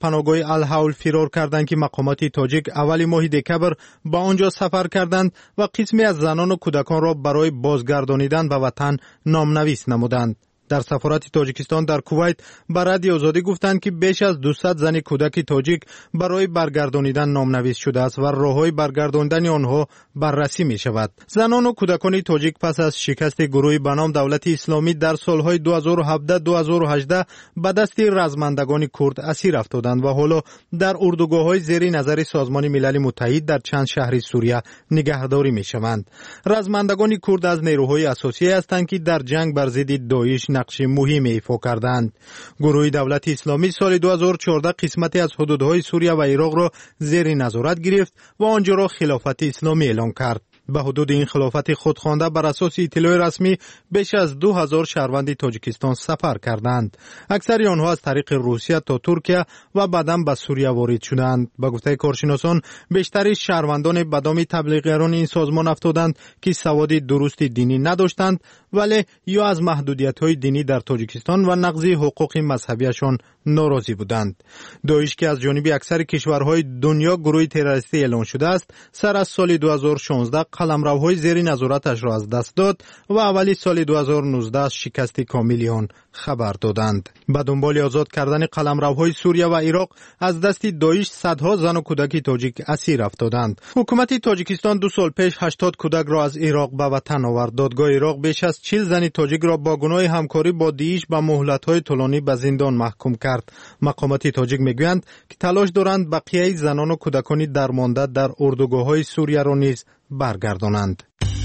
پناهگاه الحول فرار کردند که مقامات تاجیک اول ماه دکبر با آنجا سفر کردند و قسمی از زنان و کودکان را برای بازگردانیدن به وطن نامنویس نمودند. در سفارت تاجیکستان در کویت به رادیو آزادی گفتند که بیش از دویست زن کودک تاجیک برای برگردانیدن نامنویس شده است و راههای برگرداندن آنها بررسی می شود. زنان و کودکان تاجیک پس از شکست گروهی به نام دولت اسلامی در سالهای دو هزار و هفده دو هزار و هجده به دست رزمندگان کرد اسیر افتادند و حالا در اردوگاه‌های زیر نظر سازمان ملل متحد در چند شهر سوریه نگهداری می شوند. رزمندگان کرد از نیروهای اساسی هستند که در جنگ بر ضد داعش نقش مهمی ایفا کردند. گروه دولت اسلامی سال دو هزار و چهارده قسمتی از حدودهای سوریه و عراق را زیر نظارت گرفت و آنجا را خلافت اسلامی اعلام کرد. به حدود این خلافت خودخوانده بر اساس اطلاع رسمی بیش از دو هزار شهروند تاجیکستان سفر کردند. اکثر آنها از طریق روسیه تا ترکیه و بعداً به سوریه وارد شدند. به گفته کارشناسان بیشتر شهروندان به دام تبلیغیان این سازمان افتادند که سواد درست دینی نداشتند ولی یا از محدودیت‌های دینی در تاجیکستان و نقض حقوق مذهبیشان ناراضی بودند. داعش که از جانب اکثر کشورهای دنیا گروه تروریستی اعلام شده است، سر از سال دو هزار و شانزده قلمروهای زیر نظارتش را از دست داد و اولی سال دو هزار و نوزده از شکست کامل آن خبر دادند. به دنبال آزاد کردن قلمروهای سوریه و عراق از دست داعش صدها زن و کودک تاجیک اسیر افتادند. حکومت تاجیکستان دو سال پیش هشتاد کودک را از عراق به وطن آورد. دادگاه عراق بیش از چهل زن تاجیک را با گناه همکاری با داعش به مهلت‌های طولانی به زندان محکوم کرد. مقامات تاجیک میگویند که تلاش دارند بقیه زنان و کودکان درمانده در اردوگاه‌های سوریه را نیز برگردانند.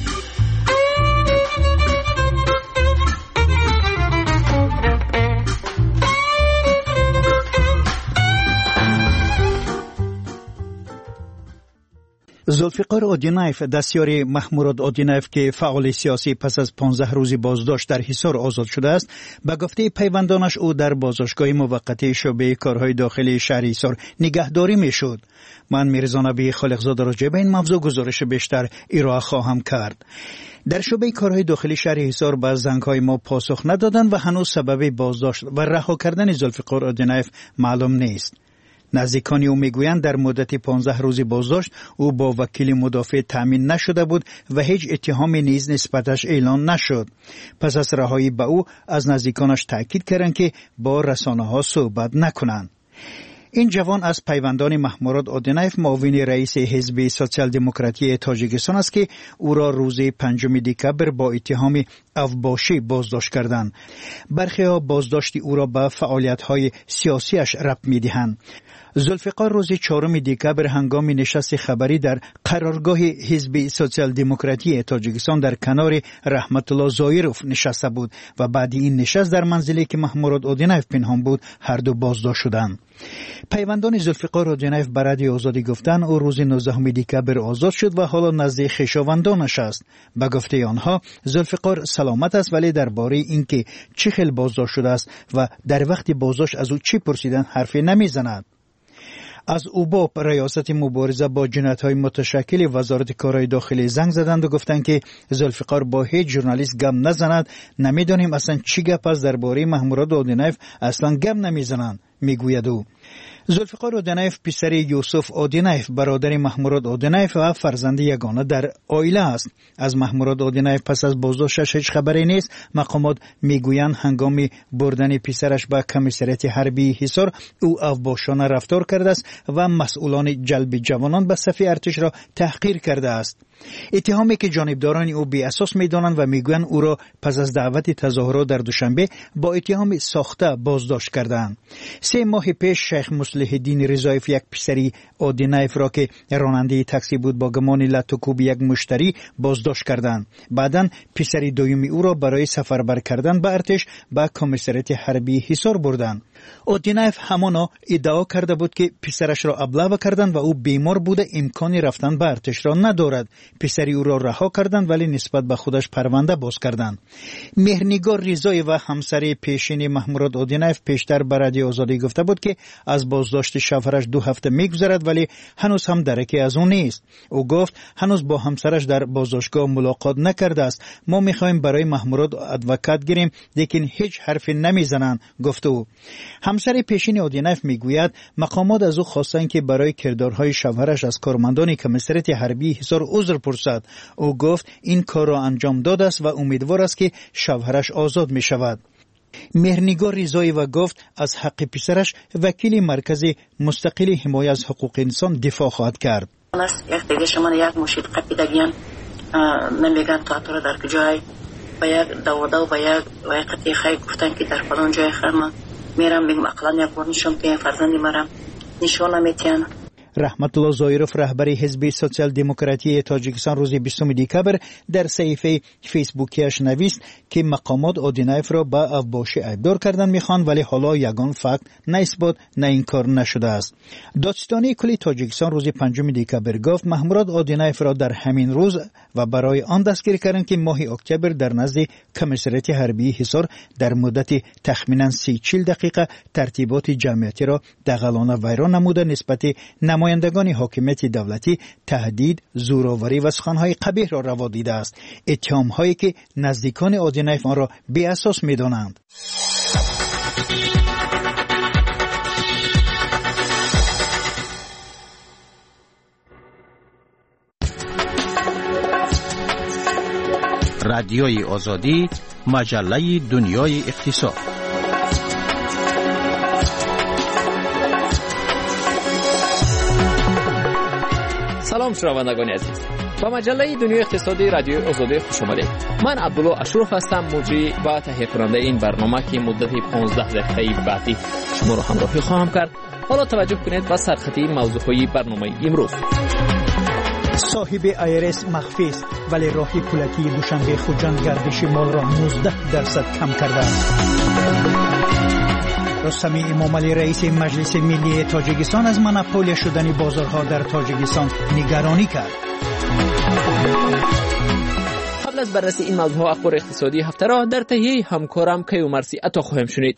زلفقار اودینایف، دستیار محمود اودینایف که فعال سیاسی پس از پانزده روزی بازداشت در حصار آزاد شده است، به گفته پیوندانش او در بازداشتگاه موقتی شعبه کارهای داخلی شهر حصار نگهداری میشد. من میرزا نبی خالقزاده راجع به این موضوع گزارش بیشتر ارائه خواهم کرد. در شعبه کارهای داخلی شهر حصار به زنگ‌های ما پاسخ ندادند و هنوز سبب بازداشت و رها کردن زلفقار اودینایف معلوم نیست. نزدیکان او میگویند در مدت پانزده روزی بازداشت او با وکیل مدافع تأمین نشده بود و هیچ اتهامی نیز نسبتش اعلان نشد. پس از رهایی به او از نزدیکانش تأکید کردند که با رسانه‌ها صحبت نکنند. این جوان از پیوندان محمود اودینایف معاون رئیس حزب سوسیال دموکراتی تاجیکستان است که او را روز پنجم دکبر با اتهام افباشی بازداشت کردند. برخی ها بازداشت او را به فعالیت‌های سیاسیش ربط می‌دهند. زلفقار روز چهارم دکبر هنگام نشست خبری در قرارگاه حزب سوسیال دموکراتی تاجیکستان در کنار رحمت الله زایروف نشسته بود و بعد این نشست در منزلی که محمود اودینایف پنهان بود هر دو بازداشت شدند. پیوندان زلفقار اودینایف به رادیو آزادی گفتند او روز نوزدهم دکبر آزاد شد و حالا نزد خویشاوندانش است. به گفته آنها زلفقار سلامت است ولی درباره اینکه چه خیل بازداشت شده است و در وقت بازداشت از او چی پرسیدند حرفی نمیزند. از اوباپ ریاست مبارزه با جنایت‌های متشکل وزارت کارهای داخلی زنگ زدند و گفتند که زلفقار با هیچ ژورنالیست گم نزند. نمیدانیم اصلا چی گپ است درباره محمود اودینایف، اصلا گم نمیزنند میگوید او. زلفقار اودینایف پسر یوسف اودینایف برادر محمود اودینایف و فرزند یگانه در عائله است. از محمود اودینایف پس از بازداشتش هیچ خبری نیست. مقامات میگویند هنگام بردن پسرش به کمیسریت حربی حصار او افباشانه رفتار کرده است و مسئولان جلب جوانان به صف ارتش را تحقیر کرده است. اتهامی که جانبداران او بی اساس میدانند و میگویند او را پس از دعوت تظاهرات در دوشنبه با اتهام ساخته بازداشت کردند. سه ماه پیش شیخ مصلح الدین رضایف یک پسری اودینایف را که راننده تاکسی بود با گمان لطوکوب یک مشتری بازداشت کردند. بعداً پسری دومی او را برای سفربر کردن به ارتش به کمیسریت حربی حصار بردند. اودینایف همانا ادعا کرده بود که پسرش را ابله کردند و او بیمار بوده امکانی رفتن به ارتش را ندارد. پسری او را رها کردند ولی نسبت به خودش پرونده باز کردند. مهرنگار رضایی و همسر پیشین محمود اودینایف پیشتر به رادیو آزادی گفته بود که از بازداشت شوهرش دو هفته میگذرد ولی هنوز هم درکی از او نیست. او گفت هنوز با همسرش در بازداشتگاه ملاقات نکرده است. ما میخواهیم برای محمود ادوکات گیریم لیکن هیچ حرفی نمیزنند گفت او. همسر پیشین اودینایف میگوید مقامات از او خواستند که برای کردارهای شوهرش از کارمندان کمیسریت حربی حصار عذر پرسد. او گفت این کار را انجام داده است و امیدوار است که شوهرش آزاد می شود. مهرنگار رضایی و گفت از حق پسرش وکیل مرکز مستقل حمایت از حقوق انسان دفاع خواهد کرد. یک دیگه شما یک مشید قپیدگیان نمیگن تاتر در کجای و یک دوده و یک ویقتی خیلی گفتن که در فلان جای خرما میرم بگم اقلا یک برنشم که فرزندی مرم نشون نمیتین. رحمت الله زایروف رهبر حزب سوسیال دموکراتی تاجیکستان روز بیستم دکبر در صفحه فیسبوکیش نوشت که مقامات اودینایف را با افباشی ایبدار کردن میخوان ولی حالا یگان فکت نه اثبات نه انکار نشده است. دادستانی کلی تاجیکستان روز پنجم دکبر گفت مامورات اودینایف را در همین روز و برای آن دستگیر کردند که ماه اکتبر در نزد کمیسریت حربی حصار در مدت تخمینا سی چهل دقیقه ترتیبات جمعیتی را دغلانه ویران نموده نسبت نمایندگان حاکمیت دولتی تهدید، زورآوری و سخنهای قبیح را روا دیده است. اتهام‌هایی که نزدیکان اودینایف آن را بی اساس می‌دانند. رادیوی آزادی، مجله دنیای اقتصاد. سلام شنوندگان عزیز. با مجله دنیای اقتصادی رادیو آزادی خوش آمدید. من عبدالله اشرف هستم، مجری و تهیه کننده این برنامه که مدت پانزده دقیقه بعدی شما را همراهی خواهم کرد. حالا توجه کنید به سرخطی موضوعی برنامه امروز. صاحب ایرس مخفی است ولی راه پولکی دوشنبه خوجند گردش مال را نوزده درصد کم کرده است. رستم امامعلی رئیس مجلس ملی تاجیکستان از مونوپول شدن بازارها در تاجیکستان نگرانی کرد. قبل از بررسی این موضوع اخبار اقتصادی هفته را در تهیه همکارم کیومرسی عطا خواهیم شنید.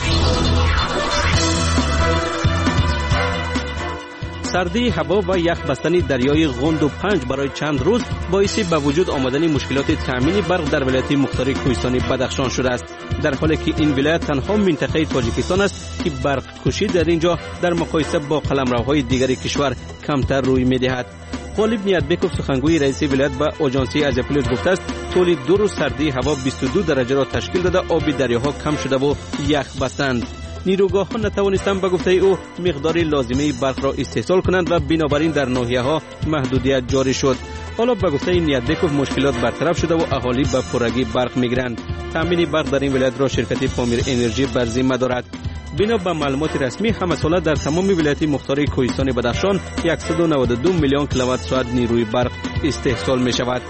سردی هوا و یخ بستن دریای غوند و پنج برای چند روز باعث به وجود آمدن مشکلات تامین برق در ولایت مختار کوهستانی بدخشان شده است، در حالی که این ولایت تنها منطقه تاجیکستان است که برق کشی در اینجا در مقایسه با قلمروهای دیگر کشور کمتر روی می‌دهد. غالب نیتبکوف سخنگوی رئیس ولایت به آژانسی آزیا پلاس گفته است طول دو روز سردی هوا بیست و دو درجه را تشکیل داده، آب دریاها کم شده و یخ بستند. نیروگاه‌ها نتوانستند به گفته او مقدار لازمه برق را استحصال کنند و بنابراین در ناحیه‌ها محدودیت جاری شد. حالا به گفته نیتبکوف مشکلات برطرف شده و اهالی به پرگی برق می‌گیرند. تامین برق در این ولایت را شرکت پامیر انرژی بر ذمه دارد. بنا به معلومات رسمی همه ساله در تمام ولایت مختار کوهستان بدخشان صد و نود و دو میلیون کیلووات ساعت نیروی برق استحصال می‌شود.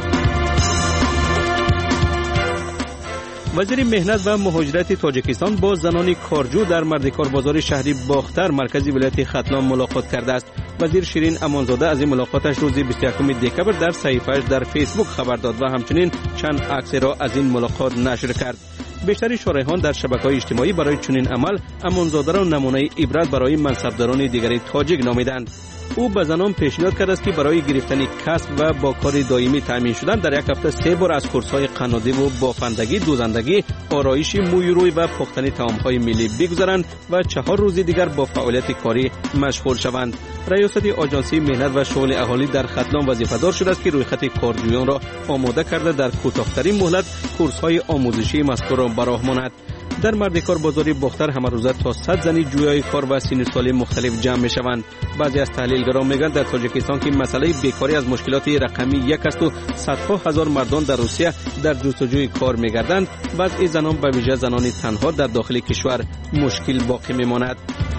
وزیر مهنت و مهاجرت تاجیکستان با زنان کارجو در مردکار بازار شهری باختر مرکزی ولایت ختلان ملاقات کرده است. وزیر شیرین امانزاده از این ملاقاتش روز بیست و یکم دکبر در صفحه‌اش در فیسبوک خبر داد و همچنین چند عکس را از این ملاقات نشر کرد. بیشتر شارحان در شبکه‌های اجتماعی برای چنین عمل امانزاده را نمونه عبرت برای منصبداران دیگر تاجیک نامیدند. او به زنان پیشنهاد کرده است که برای گرفتن کسب و با کار دائمی تامین شدن در یک هفته سه بار از کورس‌های قنادی و بافندگی، دوزندگی، آرایش موی روی و پختن طعام‌های ملی بگذارند و چهار روز دیگر با فعالیت کاری مشغول شوند. ریاست آژانسی مهنت و شغل اهالی در ختلان وظیفه‌دار شده است که رویخط کارجویان را آماده کرده در کوتاه‌ترین مهلت کورس‌های آموزشی مذکور را براه ماند. در مردکار بازار باختر همه روزه تا صد زنی جویای کار و سن سالی مختلف جمع می شوند. بعضی از تحلیلگران میگن در تاجیکستان که مسئله بیکاری از مشکلات رقمی یک است و صدها هزار مردان در روسیه در جستجوی کار میگردند، وضع زنان به ویژه زنان تنها در داخل کشور مشکل باقی میماند.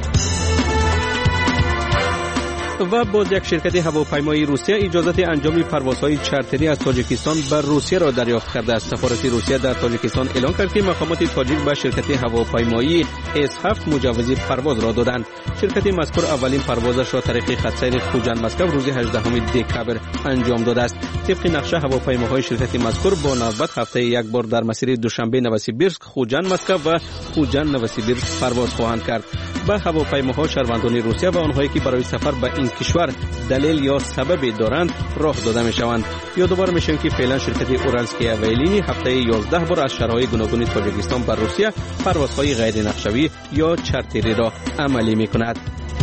و باز یک شرکت هواپیمایی روسیه اجازه انجام پروازهای چارتری از تاجیکستان بر روسیه را دریافت کرده است. سفارت روسیه در تاجیکستان اعلام کرد که مقامات تاجیک به شرکت هواپیمایی اس هفت مجوز پرواز را دادند. شرکت مذکور اولین پروازش را طریق خط سیر خوجند مسکو روز هجدهم دکبر انجام داده است. طبق نقشه هواپیماهای شرکت مذکور با نوبت هفته یک بار در مسیر دوشنبه نوسیبیرسک خوجند مسکو و خوجند نوسیبیرسک پرواز خواهند کرد. به هواپیماها شهروندان روسیه و آنهایی که برای سفر به این کشور دلیل یا سبب دارند راه داده می شوند. یادآور میشیم که فعلا شرکت اورالسکی اویلینی هفته یازده بار از شهرهای گوناگون تاجیکستان بر روسیه پروازهای غیر نقشه‌ای یا چارتری را عملی می کند.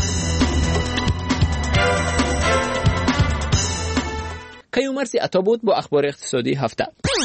کیومرسی عطا بود با اخبار اقتصادی هفته.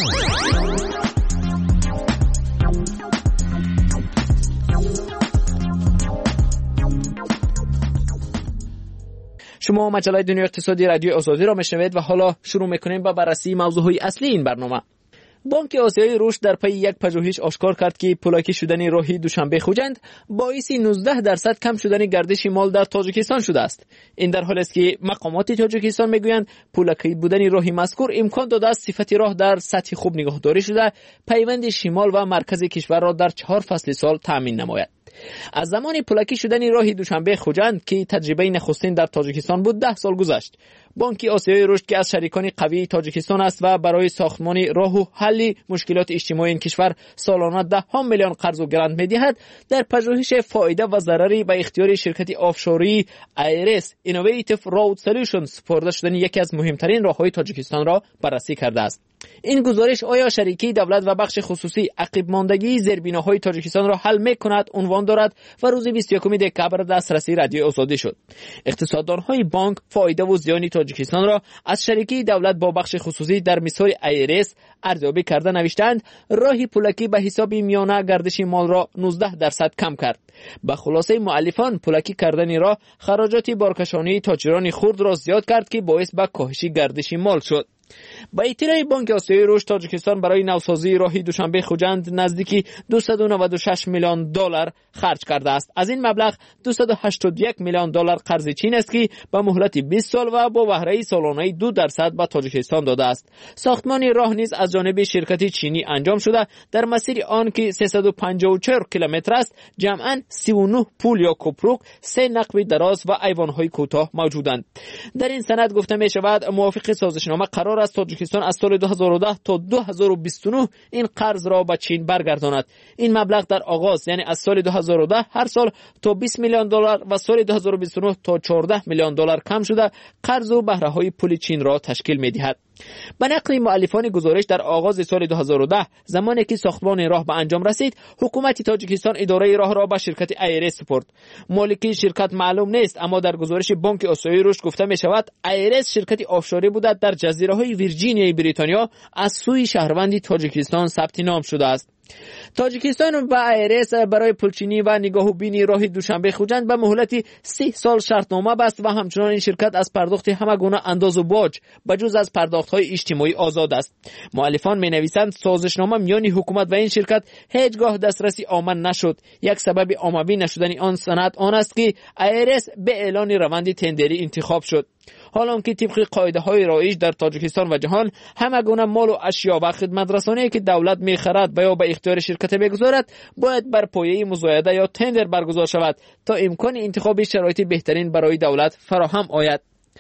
شما مجله دنیای اقتصادی رادیو آزادی را میشنوید و حالا شروع میکنیم با بررسی موضوعهای اصلی این برنامه. بانک آسیایی رشد در پی یک پژوهش آشکار کرد که پولاکی شدن راهی دوشنبه خوجند باعث نوزده درصد کم شدن گردش مال در تاجیکستان شده است. این در حالی است که مقامات تاجیکستان میگویند پولاکی بودن راهی مذکور امکان داده است صفت راه در سطح خوب نگهداری شده پیوند شمال و مرکز کشور را در چهار فصل سال تامین نماید. از زمان پولاکی شدن راهی دوشنبه خوجند که تجربه نخستین در تاجیکستان بود ده سال گذشت. بانک آسیایی رشد که از شریکان قوی تاجیکستان است و برای ساختمان راه و حل مشکلات اجتماعی این کشور سالانه ده ها میلیون قرض و گرانت می‌دهد، در پژوهش فایده و ضرری به اختیار شرکت آفشوری آیرس Innovative Road Solutions سپرده شدن یکی از مهمترین راههای تاجیکستان را بررسی کرده است. این گزارش آیا شریکی دولت و بخش خصوصی عقب ماندگی زیربناهای تاجیکستان را حل می‌کند عنوان دارد و روز بیست و یکم دکبر دسترسی رادیو آزادی شد. اقتصاددان‌های بانک فایده و زیان تاجیکستان را از شریکی دولت با بخش خصوصی در مثال آیرس ارزیابی کرده نوشتند راهی پولاکی به حساب میانه گردش مال را نوزده درصد کم کرد. به خلاصه مؤلفان پولاکی کردن را خراجات بارکشانی تاجران خرد را زیاد کرد که باعث به کاهش گردش مال شد. با اطلاع بانک آسیایی رشد تاجیکستان برای نوسازی راهی دوشنبه خوجند نزدیکی دویست و نود و شش میلیون دلار خرج کرده است. از این مبلغ دویست و هشتاد و یک میلیون دلار قرض چین است که به مهلت بیست سال و با بهره سالانه دو درصد به تاجیکستان داده است. ساختمان راه نیز از جانب شرکت چینی انجام شده. در مسیر آن که سیصد و پنجاه و چهار کیلومتر است جمعاً سی و نه پول یا کوپروک، سه نقب دراز و ایوان‌های کوتاه موجودند. در این سند گفته می شود موافق سازشنامه قرار است تاجیکستان از سال دو هزار و ده تا دو هزار و بیست و نه این قرض را به چین برگرداند. این مبلغ در آغاز یعنی از سال دو هزار و ده هر سال تا بیست میلیون دلار و سال دو هزار و بیست و نه تا چهارده میلیون دلار کم شده قرض و بهره های پول چین را تشکیل می دهد. به نقل مؤلفان گزارش در آغاز سال دو هزار و ده زمانی که ساختمان راه به انجام رسید حکومت تاجیکستان اداره راه را به شرکت آیرس سپرد. مالکی شرکت معلوم نیست اما در گزارش بانک آسیایی رشد گفته می شود آیرس شرکت آفشوری بوده در جزیره های ویرجینیای بریتانیا از سوی شهروندی تاجیکستان ثبت نام شده است. تاجیکستان با آیرس برای پلچینی و نگاه و بینی راه دوشنبه خوجند به مهلت سی سال شرطنامه بست و همچنان این شرکت از پرداخت همه گونه انداز و باج بجز از پرداخت‌های اجتماعی آزاد است. مؤلفان می‌نویسند سازشنامه میان حکومت و این شرکت هیچگاه دسترسی آمن نشد. یک سبب عمومی نشدن آن سند آن است که آیرس به اعلان روند تندری انتخاب شد. حالا که طبق قاعده های رایج در تاجیکستان و جهان همه گونه مال و اشیا و خدمترسانی که دولت می‌خرد و یا به اختیار شرکت می‌گذارد باید بر پایه مزایده یا تندر برگزار شود تا امکان انتخاب شرایط بهترین برای دولت فراهم آید.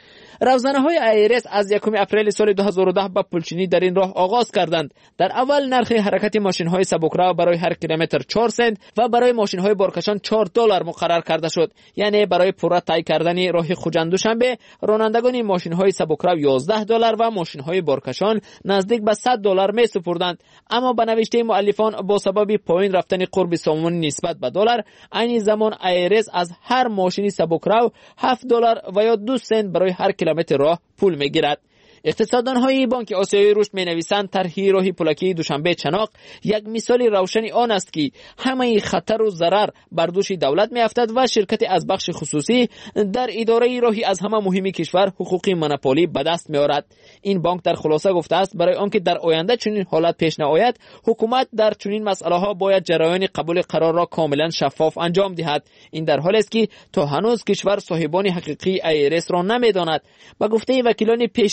روزنه های آیرس از یکم اپریل سال دو هزار و ده با پلچینی در این راه آغاز کردند. در اول نرخ حرکت ماشین های سبکرو برای هر کیلومتر چهار سنت و برای ماشین های بارکشان چهار دلار مقرر کرده شد. یعنی برای پورا طی کردن راه خوجند دوشنبه رانندگان ماشین های سبکرو یازده دلار و ماشین های بارکشان نزدیک به صد دلار می سپردند. اما به نوشته مؤلفان با سبب پایین رفتن قرب سامون نسبت به دلار عین زمان آیرس از هر ماشین سبکرو هفت دلار و یا دو سنت برای هر کیلومتر راه پول میگیرد. اقتصاددان‌های بانک آسیایی رشد می‌نویسند طرح راهی پولاکی دوشنبه چناق یک مثال روشن آن است که همه خطر و ضرر بر دوش دولت می‌افتد و شرکت از بخش خصوصی در اداره راهی از همه مهمی کشور حقوقی مونوپولی به دست می‌آورد. این بانک در خلاصه گفته است برای آنکه در آینده چنین حالت پیش نیاید حکومت در چنین مسائل‌ها باید جریان قبول قرار را کاملا شفاف انجام دهد. این در حالی است که تا هنوز کشور صاحبان حقیقی آیرس را نمی‌داند. با گفته وکیلان پیشین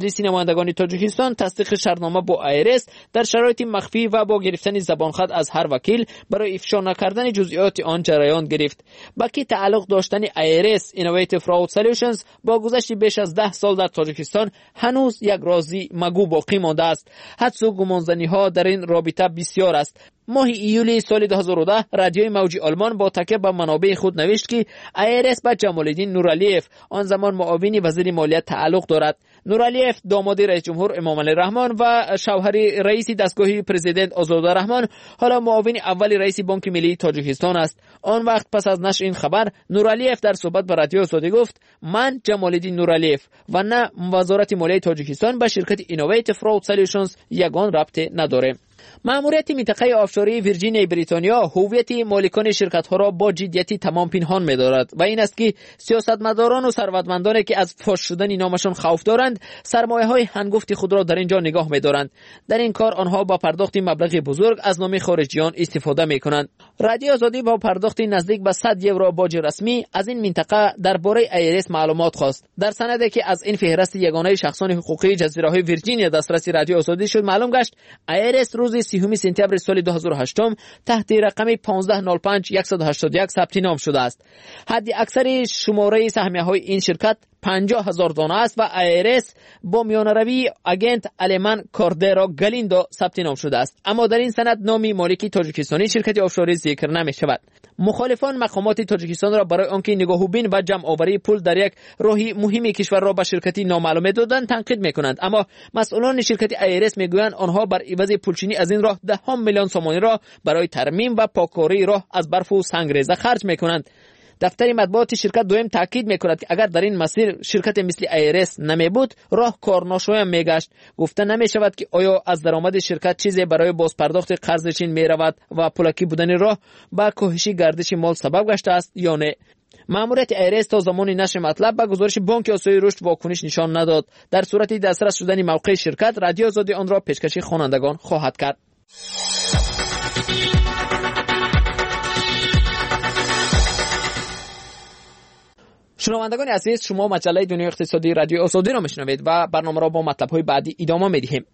مجلس نمایندگان تاجیکستان تصدیق شرطنامه با ایرس در شرایط مخفی و با گرفتن زبانخط از هر وکیل برای افشا نکردن جزئیات آن جریان گرفت. با کی تعلق داشتن ایرس Innovative Fraud Solutions با گذشت بیش از ده سال در تاجیکستان هنوز یک رازی مگو باقی مانده است. حدس و گمانزنی‌ها در این رابطه بسیار است. ماه ایولی سال دو هزار و ده رادیوی موجی آلمان با تکیه به منابع خود نوشت که ایرس به جمال‌الدین نورالیف آن زمان معاون وزیر مالیات تعلق دارد. نورالیف داماد رئیس جمهور امام علی رحمان و شوهر رئیس دستگاه پرزیدنت آزاده رحمان حالا معاون اول رئیس بانک ملی تاجیکستان است. آن وقت پس از نشر این خبر نورالیف در صحبت با رادیو آزادی گفت من جمال‌الدین نورالیف و نه وزارت مالیه تاجیکستان به شرکت Innovative Fraud Solutions یگان ربطی نداره. ماموریت منطقه آفشوری ویرجینیا بریتانیا هویت مالکان شرکت‌ها را با جدیتی تمام پنهان می‌دارد و این است که سیاستمداران و ثروتمندانی که از فاش شدن نامشان خوف دارند سرمایه‌های هنگفت خود را در اینجا نگاه می‌دارند. در این کار آنها با پرداخت مبلغ بزرگ از نام خارجیان استفاده می‌کنند. رادیو آزادی با پرداخت نزدیک به صد یورو باج رسمی از این منطقه درباره ایرس معلومات خواست. در سندی که از این فهرست یگانه شخصان حقوقی جزیره‌های ویرجینیا دسترس رادیو آزادی شد معلوم گشت ایرس روز سیوم سپتامبر سال دو هزار و هشت تحت رقم پانزده صفر پنج صد و هشتاد و یک ثبت نام شده است. حد اکثر شماره سهمیه‌های این شرکت پنجاه هزار دانه است و ایرس با میانروی اگنت آلمان کاردرا گالیندو ثبت نام شده است. اما در این سند نام مالکی تاجیکستانی شرکت آفشوری ذکر نمی شود. مخالفان مقامات تاجیکستان را برای آنکه نگاهوبین و جمع آوری پول در یک راهی مهمی کشور را به شرکتی نامعلوم دادند تنقید میکنند. اما مسئولان شرکت ایرس میگویند آنها بر عوض پولچینی از این راه ده میلیون سومانی را برای ترمیم و پاککاری راه از برف و سنگریزه خرج میکنند. دفتر مطبوعات شرکت دویم تاکید میکند که اگر در این مسیر شرکت مثل ایرس نمی بود راه کارناشویم میگشت. گفته نمی شود که آیا از درآمد شرکت چیزی برای بازپرداخت قرضشین می رود و پولکی بودن راه با کاهش گردش مال سبب گشته است یا نه. ماموریت ایرس تا زمان نشر مطلب به گزارش بانک آسیای رشد واکنش نشان نداد. در صورت دسترس شدن موقع شرکت رادیو آزادی آن را پیشکش خوانندگان خواهد کرد. شنوندگان عزیز شما مجله دنیای اقتصادی رادیو آزادی را میشنوید و برنامه را با مطلب‌های بعدی ادامه میدهیم.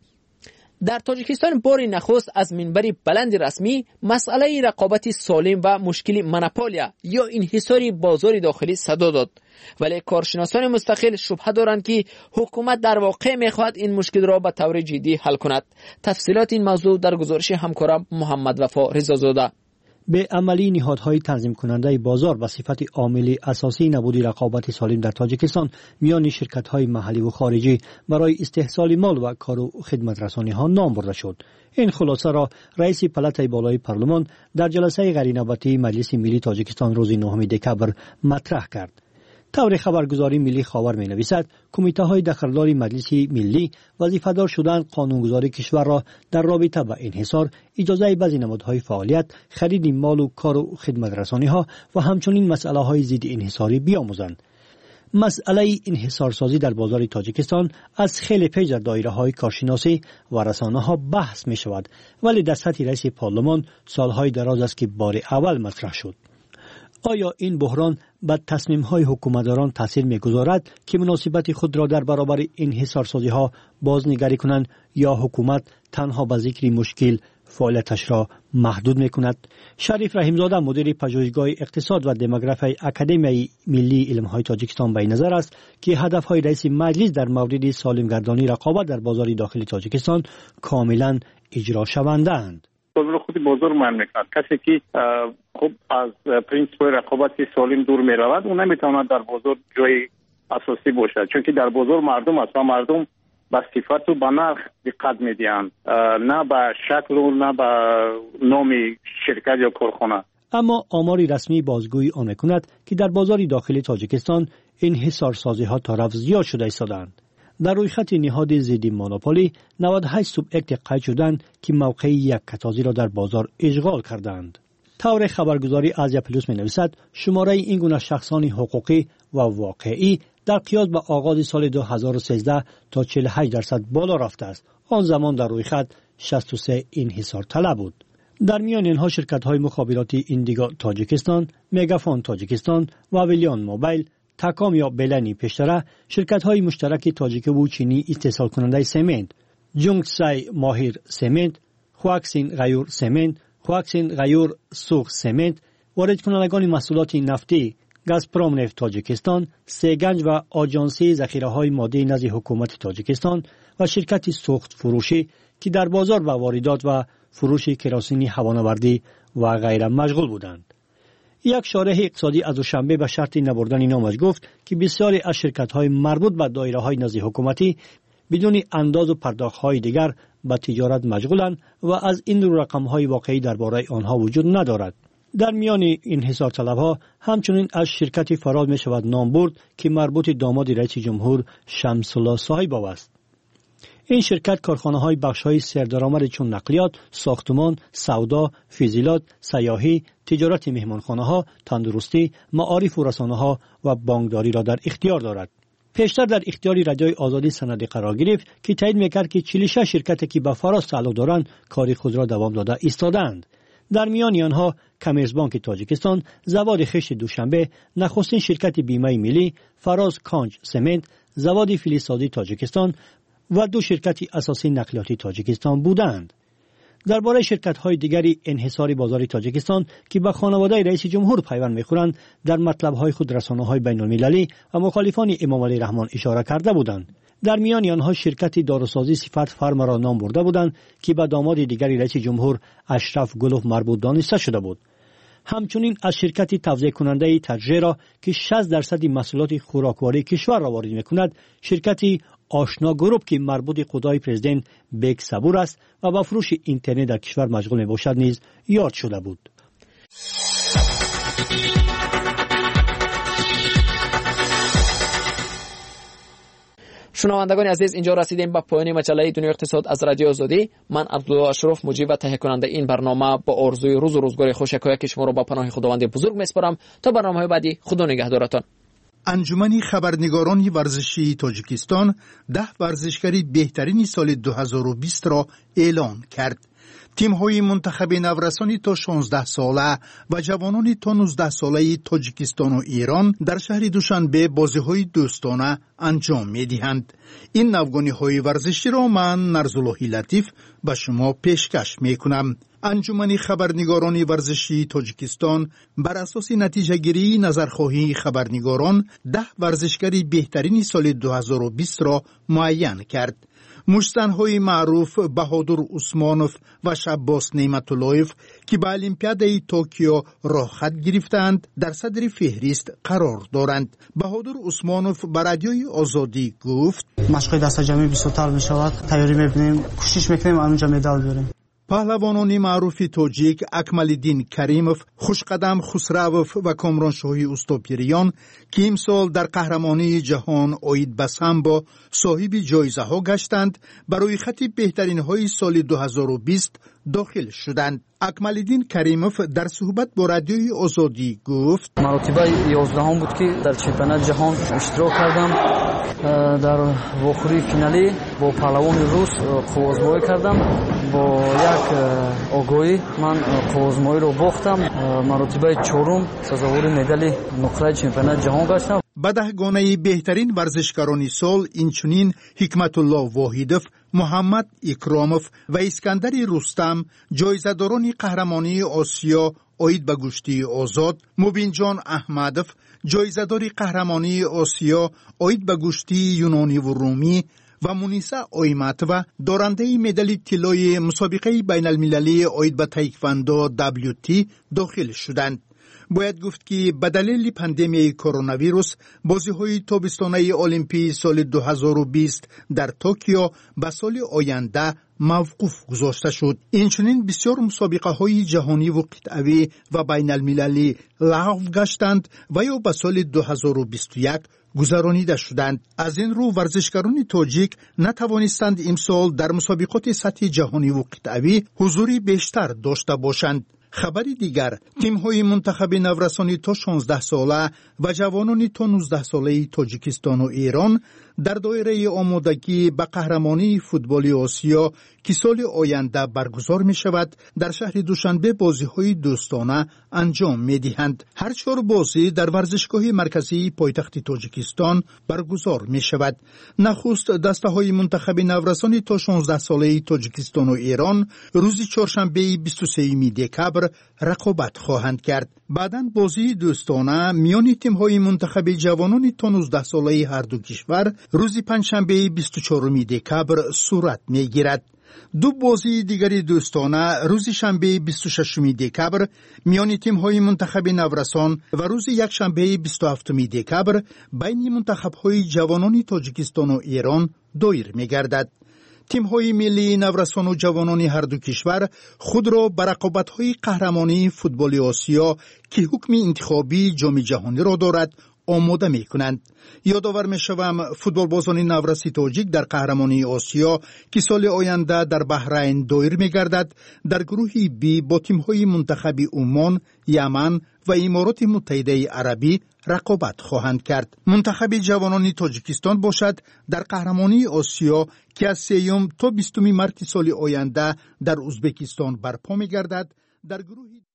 در تاجیکستان بار نخست از منبر بلند رسمی مسئله رقابت سالم و مشکل مونوپولیا یا انحصار بازار داخلی صدا داد، ولی کارشناسان مستقل شبهه دارند که حکومت در واقع میخواهد این مشکل را به طور جدی حل کند. تفصیلات این موضوع در گزارش همکارم محمد وفا رضازاده. به عملی نهادهای تنظیم کننده بازار به صفت عامل اساسی نبود رقابت سالم در تاجیکستان میان شرکت‌های محلی و خارجی برای استحصال مال و کار و خدمت رسانی ها نام برده شد. این خلاصه را رئیس پلاتای بالای پارلمان در جلسه غیرنوبتی مجلس ملی تاجیکستان روز نهم دکبر مطرح کرد. طور خبرگزاری ملی خاور می نویسد کمیته های دخلدار مجلس ملی وظیفه‌دار شدن قانونگذاری کشور را در رابطه با انحصار، اجازه بعضی نمادهای فعالیت، خرید مال و کار و خدمت رسانی ها و همچنین مسئله های ضد انحصاری بیاموزند. مسئله انحصارسازی در بازار تاجیکستان از خیلی پیش در دایره های کارشناسی و رسانه ها بحث می شود، ولی در سطح رئیس پارلمان سالهای دراز است که بار اول مطرح شد. آیا این بحران به تصمیم‌های حکومتداران تاثیر می‌گذارد که مناسبت خود را در برابر انحصارسازی‌ها بازنگری کنند یا حکومت تنها به ذکر مشکل فعالیتش را محدود می‌کند؟ شریف رحیمزاده مدیر پژوهشگاه اقتصاد و دموگرافی اکادمی ملی علم‌های تاجیکستان به نظر است که هدف‌های رئیس مجلس در مورد سالمگردانی رقابت در بازار داخلی تاجیکستان کاملاً اجرا شونده‌اند. بازار خود بازار من میکند. کسی که خب از پرینسیپ رقابت سالم دور می رود اون نمیتواند در بازار جای اساسی باشد، چون که در بازار مردم است و مردم به صفت و به نرخ دقت میدهند، نه به شکل و نه به نام شرکت یا کارخانه. اما آمار رسمی بازگویی آن میکند که در بازار داخلی تاجیکستان انحصارسازی ها تا رفع زیاد شده ایستادند. در روی خط نهاد ضد مونوپولی نود و هشت سوبجکت قید شدند که موقع یک کتازی را در بازار اشغال کردند. طور خبرگزاری آزیا پلوس می نویسد شماره این گونه شخصان حقوقی و واقعی در قیاس به آغاز سال دو هزار و سیزده تا چهل و هشت درصد بالا رفته است. آن زمان در روی خط شصت و سه انحصار طلب بود. در میان اینها شرکت های مخابراتی ایندیگو تاجیکستان، مگافون تاجیکستان و ویلیان موبایل، تکام یا بلنی پیشتره شرکت‌های مشترک تاجیک و چینی استحصال کننده سمنت، جونگسای ماهیر سمنت، خواکسین غیور سمنت، خواکسین غیور سوخ سمنت، وارد کنندگان محصولات نفتی گازپروم نفت تاجیکستان، سیگنج و آژانسی ذخیره‌های ماده نزد حکومت تاجیکستان و شرکت سوخت فروشی که در بازار و واردات و فروش کراسین هوانوردی و غیره مشغول بودند. یک شارح اقتصادی از دوشنبه به شرط نبردن نامش گفت که بسیاری از شرکت‌های مربوط به دایره‌های نزد حکومتی بدون انداز و پرداخت‌های دیگر به تجارت مشغولند و از این رقم‌های واقعی درباره آنها وجود ندارد. در میان این حصار طلب‌ها همچنین از شرکت فراز می شود نام برد که مربوط داماد رئیس جمهور شمس الله صاحب است. این شرکت کارخانه‌های بخش‌های سردرآمد چون نقلیات، ساختمان، سودا، فیزیلات، سیاحی، تجارت مهمانخانه‌ها، تندرستی، معارف و رسانه‌ها و بانکداری را در اختیار دارد. پیشتر در اختیار رادیوی آزادی سندی قرار گرفت که تایید می‌کرد که چهل و شش شرکتی که به فراز تعلق دارند کار خود را دوام داده ایستادند. در میان آنها کمرزبانک تاجیکستان، زواد خشت دوشنبه، نخستین شرکت بیمه ملی، فراز کانج سمنت، زواد فلزسازی تاجیکستان و دو شرکت اساسی نقلیاتی تاجیکستان بودند. درباره شرکت‌های دیگری انحصار بازار تاجیکستان که به خانواده رئیس جمهور پیوند می‌خورند در مطلب‌های خود رسانه‌های بین‌المللی و مخالفان امام علی رحمان اشاره کرده بودند. در میان آنها شرکت داروسازی صفت فرم را نام برده بودند که به داماد دیگری رئیس جمهور اشرف گلوف مربوط دانسته شده بود. همچنین از شرکت توزیع کننده تجربه که شصت درصد محصولات خوراکواری کشور را وارد می‌کند، شرکت آشنا گروپ که مربوط خدای پرزیدنت بیگ صبور است و با فروش اینترنت در کشور مشغول میباشد نیز یاد شده بود. شنوندگان عزیز، اینجا رسیدیم به پایان مجله دنیا اقتصاد از رادیو آزادی. من عبدالله اشرف مجری و تهیه کننده این برنامه با آرزوی روز و روزگار خوش یکایک شما را با پناه خداوند بزرگ میسپارم. تا برنامه‌های بعدی، خدا نگهدارتان. انجمن خبرنگاران ورزشی تاجیکستان ده ورزشکاری بهترین سال دو هزار و بیست را اعلام کرد. تیم‌های منتخب نورسانی تا شانزده ساله و جوانان تا نوزده ساله تاجیکستان و ایران در شهر دوشنبه بازی‌های دوستانه انجام می‌دهند. این نوگانی‌های ورزشی را من نرزاللهی لطیف به شما پیشکش می‌کنم. انجمن خبرنگاران ورزشی تاجیکستان بر اساس نتیجه گیری نظرخواهی خبرنگاران ده ورزشکاری بهترین سال دو هزار و بیست را معین کرد. مشتنهای معروف بهادر عثمانوف و شباس نعمت‌اللهیف که به المپیادای توکیو راه خط گرفتند در صدر فهرست قرار دارند. بهادر عثمانوف به رادیوی آزادی گفت: مشق دست جمعی بیست‌تر می شود. تیاری می‌کنیم، کوشش می‌کنیم اونجا مدال بیاریم. پهلوانان معروف تاجیک اکمالدین کریموف، خوشقدم خسروف و کامرانشاهی اوستاپیریان که امسال در قهرمانی جهان عاید به سامبو صاحب جایزه ها گشتند، برای خط بهترین های سال دو هزار و بیست داخل شدند. اکمالدین کریموف در صحبت با رادیوی آزادی گفت: مراتبه یازدهم بود که در چمپیونات جهان اشتراک کردم. در واخوری فینالی با پهلوان روس قوازمایی کردم. با یک آگاهی من قوازمایی رو باختم. مراتبه چهارم سزاوار مدال نقره چمپیونات جهان گشتم. به دهگانه بهترین ورزشکاران سال اینچنین حکمت الله واحدوف، محمد اکراموف و اسکندر رستم جایزه‌داران قهرمانی آسیا عاید به گشتی آزاد، مبین جان احمدوف جایزه‌دار قهرمانی آسیا عاید به گشتی یونانی و رومی و مونیسا آیمتوه دارنده مدال طلای مسابقه بین المللی عاید به تایکواندو دبلیو تی داخل شدند. باید گفت که به دلیل پاندمی کرونا ویروس بازی‌های تابستانه المپی سال دو هزار و بیست در توکیو به سال آینده موقوف گذاشته شد. اینچنین بسیار مسابقه‌های جهانی و قطعی و بین المللی لغو گشتند و یا به سال دو هزار و بیست و یک گذرانیده شدند. از این رو ورزشکاران تاجیک نتوانستند امسال در مسابقات سطح جهانی و قطعی حضوری بیشتر داشته باشند. خبری دیگر، تیم‌های منتخب نورسانی تا شانزده ساله و جوانان تا نوزده ساله تاجیکستان و ایران در دایره آمادگی به قهرمانی فوتبال آسیا که سال آینده برگزار می شود در شهر دوشنبه بازی‌های دوستانه انجام می دهند. هر چهار بازی در ورزشگاه مرکزی پایتخت تاجیکستان برگزار می شود. نخست دسته‌های منتخب نورسانی تا شانزده ساله تاجیکستان و ایران روز چهارشنبه بیست و سوم دکبر رقابت خواهند کرد. بعداً بازی دوستانه میان تیم‌های منتخب جوانان تا نوزده ساله هر دو کشور روز پنجشنبه بیست و چهارم دکبر صورت می‌گیرد. دو بازی دیگری دوستانه روز شنبه بیست و ششم دکبر میان تیم‌های منتخب نورسان و روز یکشنبه بیست و هفتم دکبر بین منتخب‌های جوانان تاجیکستان و ایران دایر می‌گردد. تیم‌های ملی نورسان و جوانان هر دو کشور خود را به رقابت‌های قهرمانی فوتبال آسیا که حکم انتخابی جام جهانی را دارد آماده می کنند. یادآور می شوم فوتبال بازان نورسی تاجیک در قهرمانی آسیا که سال آینده در بحرین دایر می گردد در گروه بی با تیم‌های منتخب عمان، یمن و امارات متحده عربی رقابت خواهند کرد. منتخب جوانان تاجیکستان باشد در قهرمانی آسیا که از سوم تا بیستم مارس سال آینده در ازبکستان برپا می گردد در گروه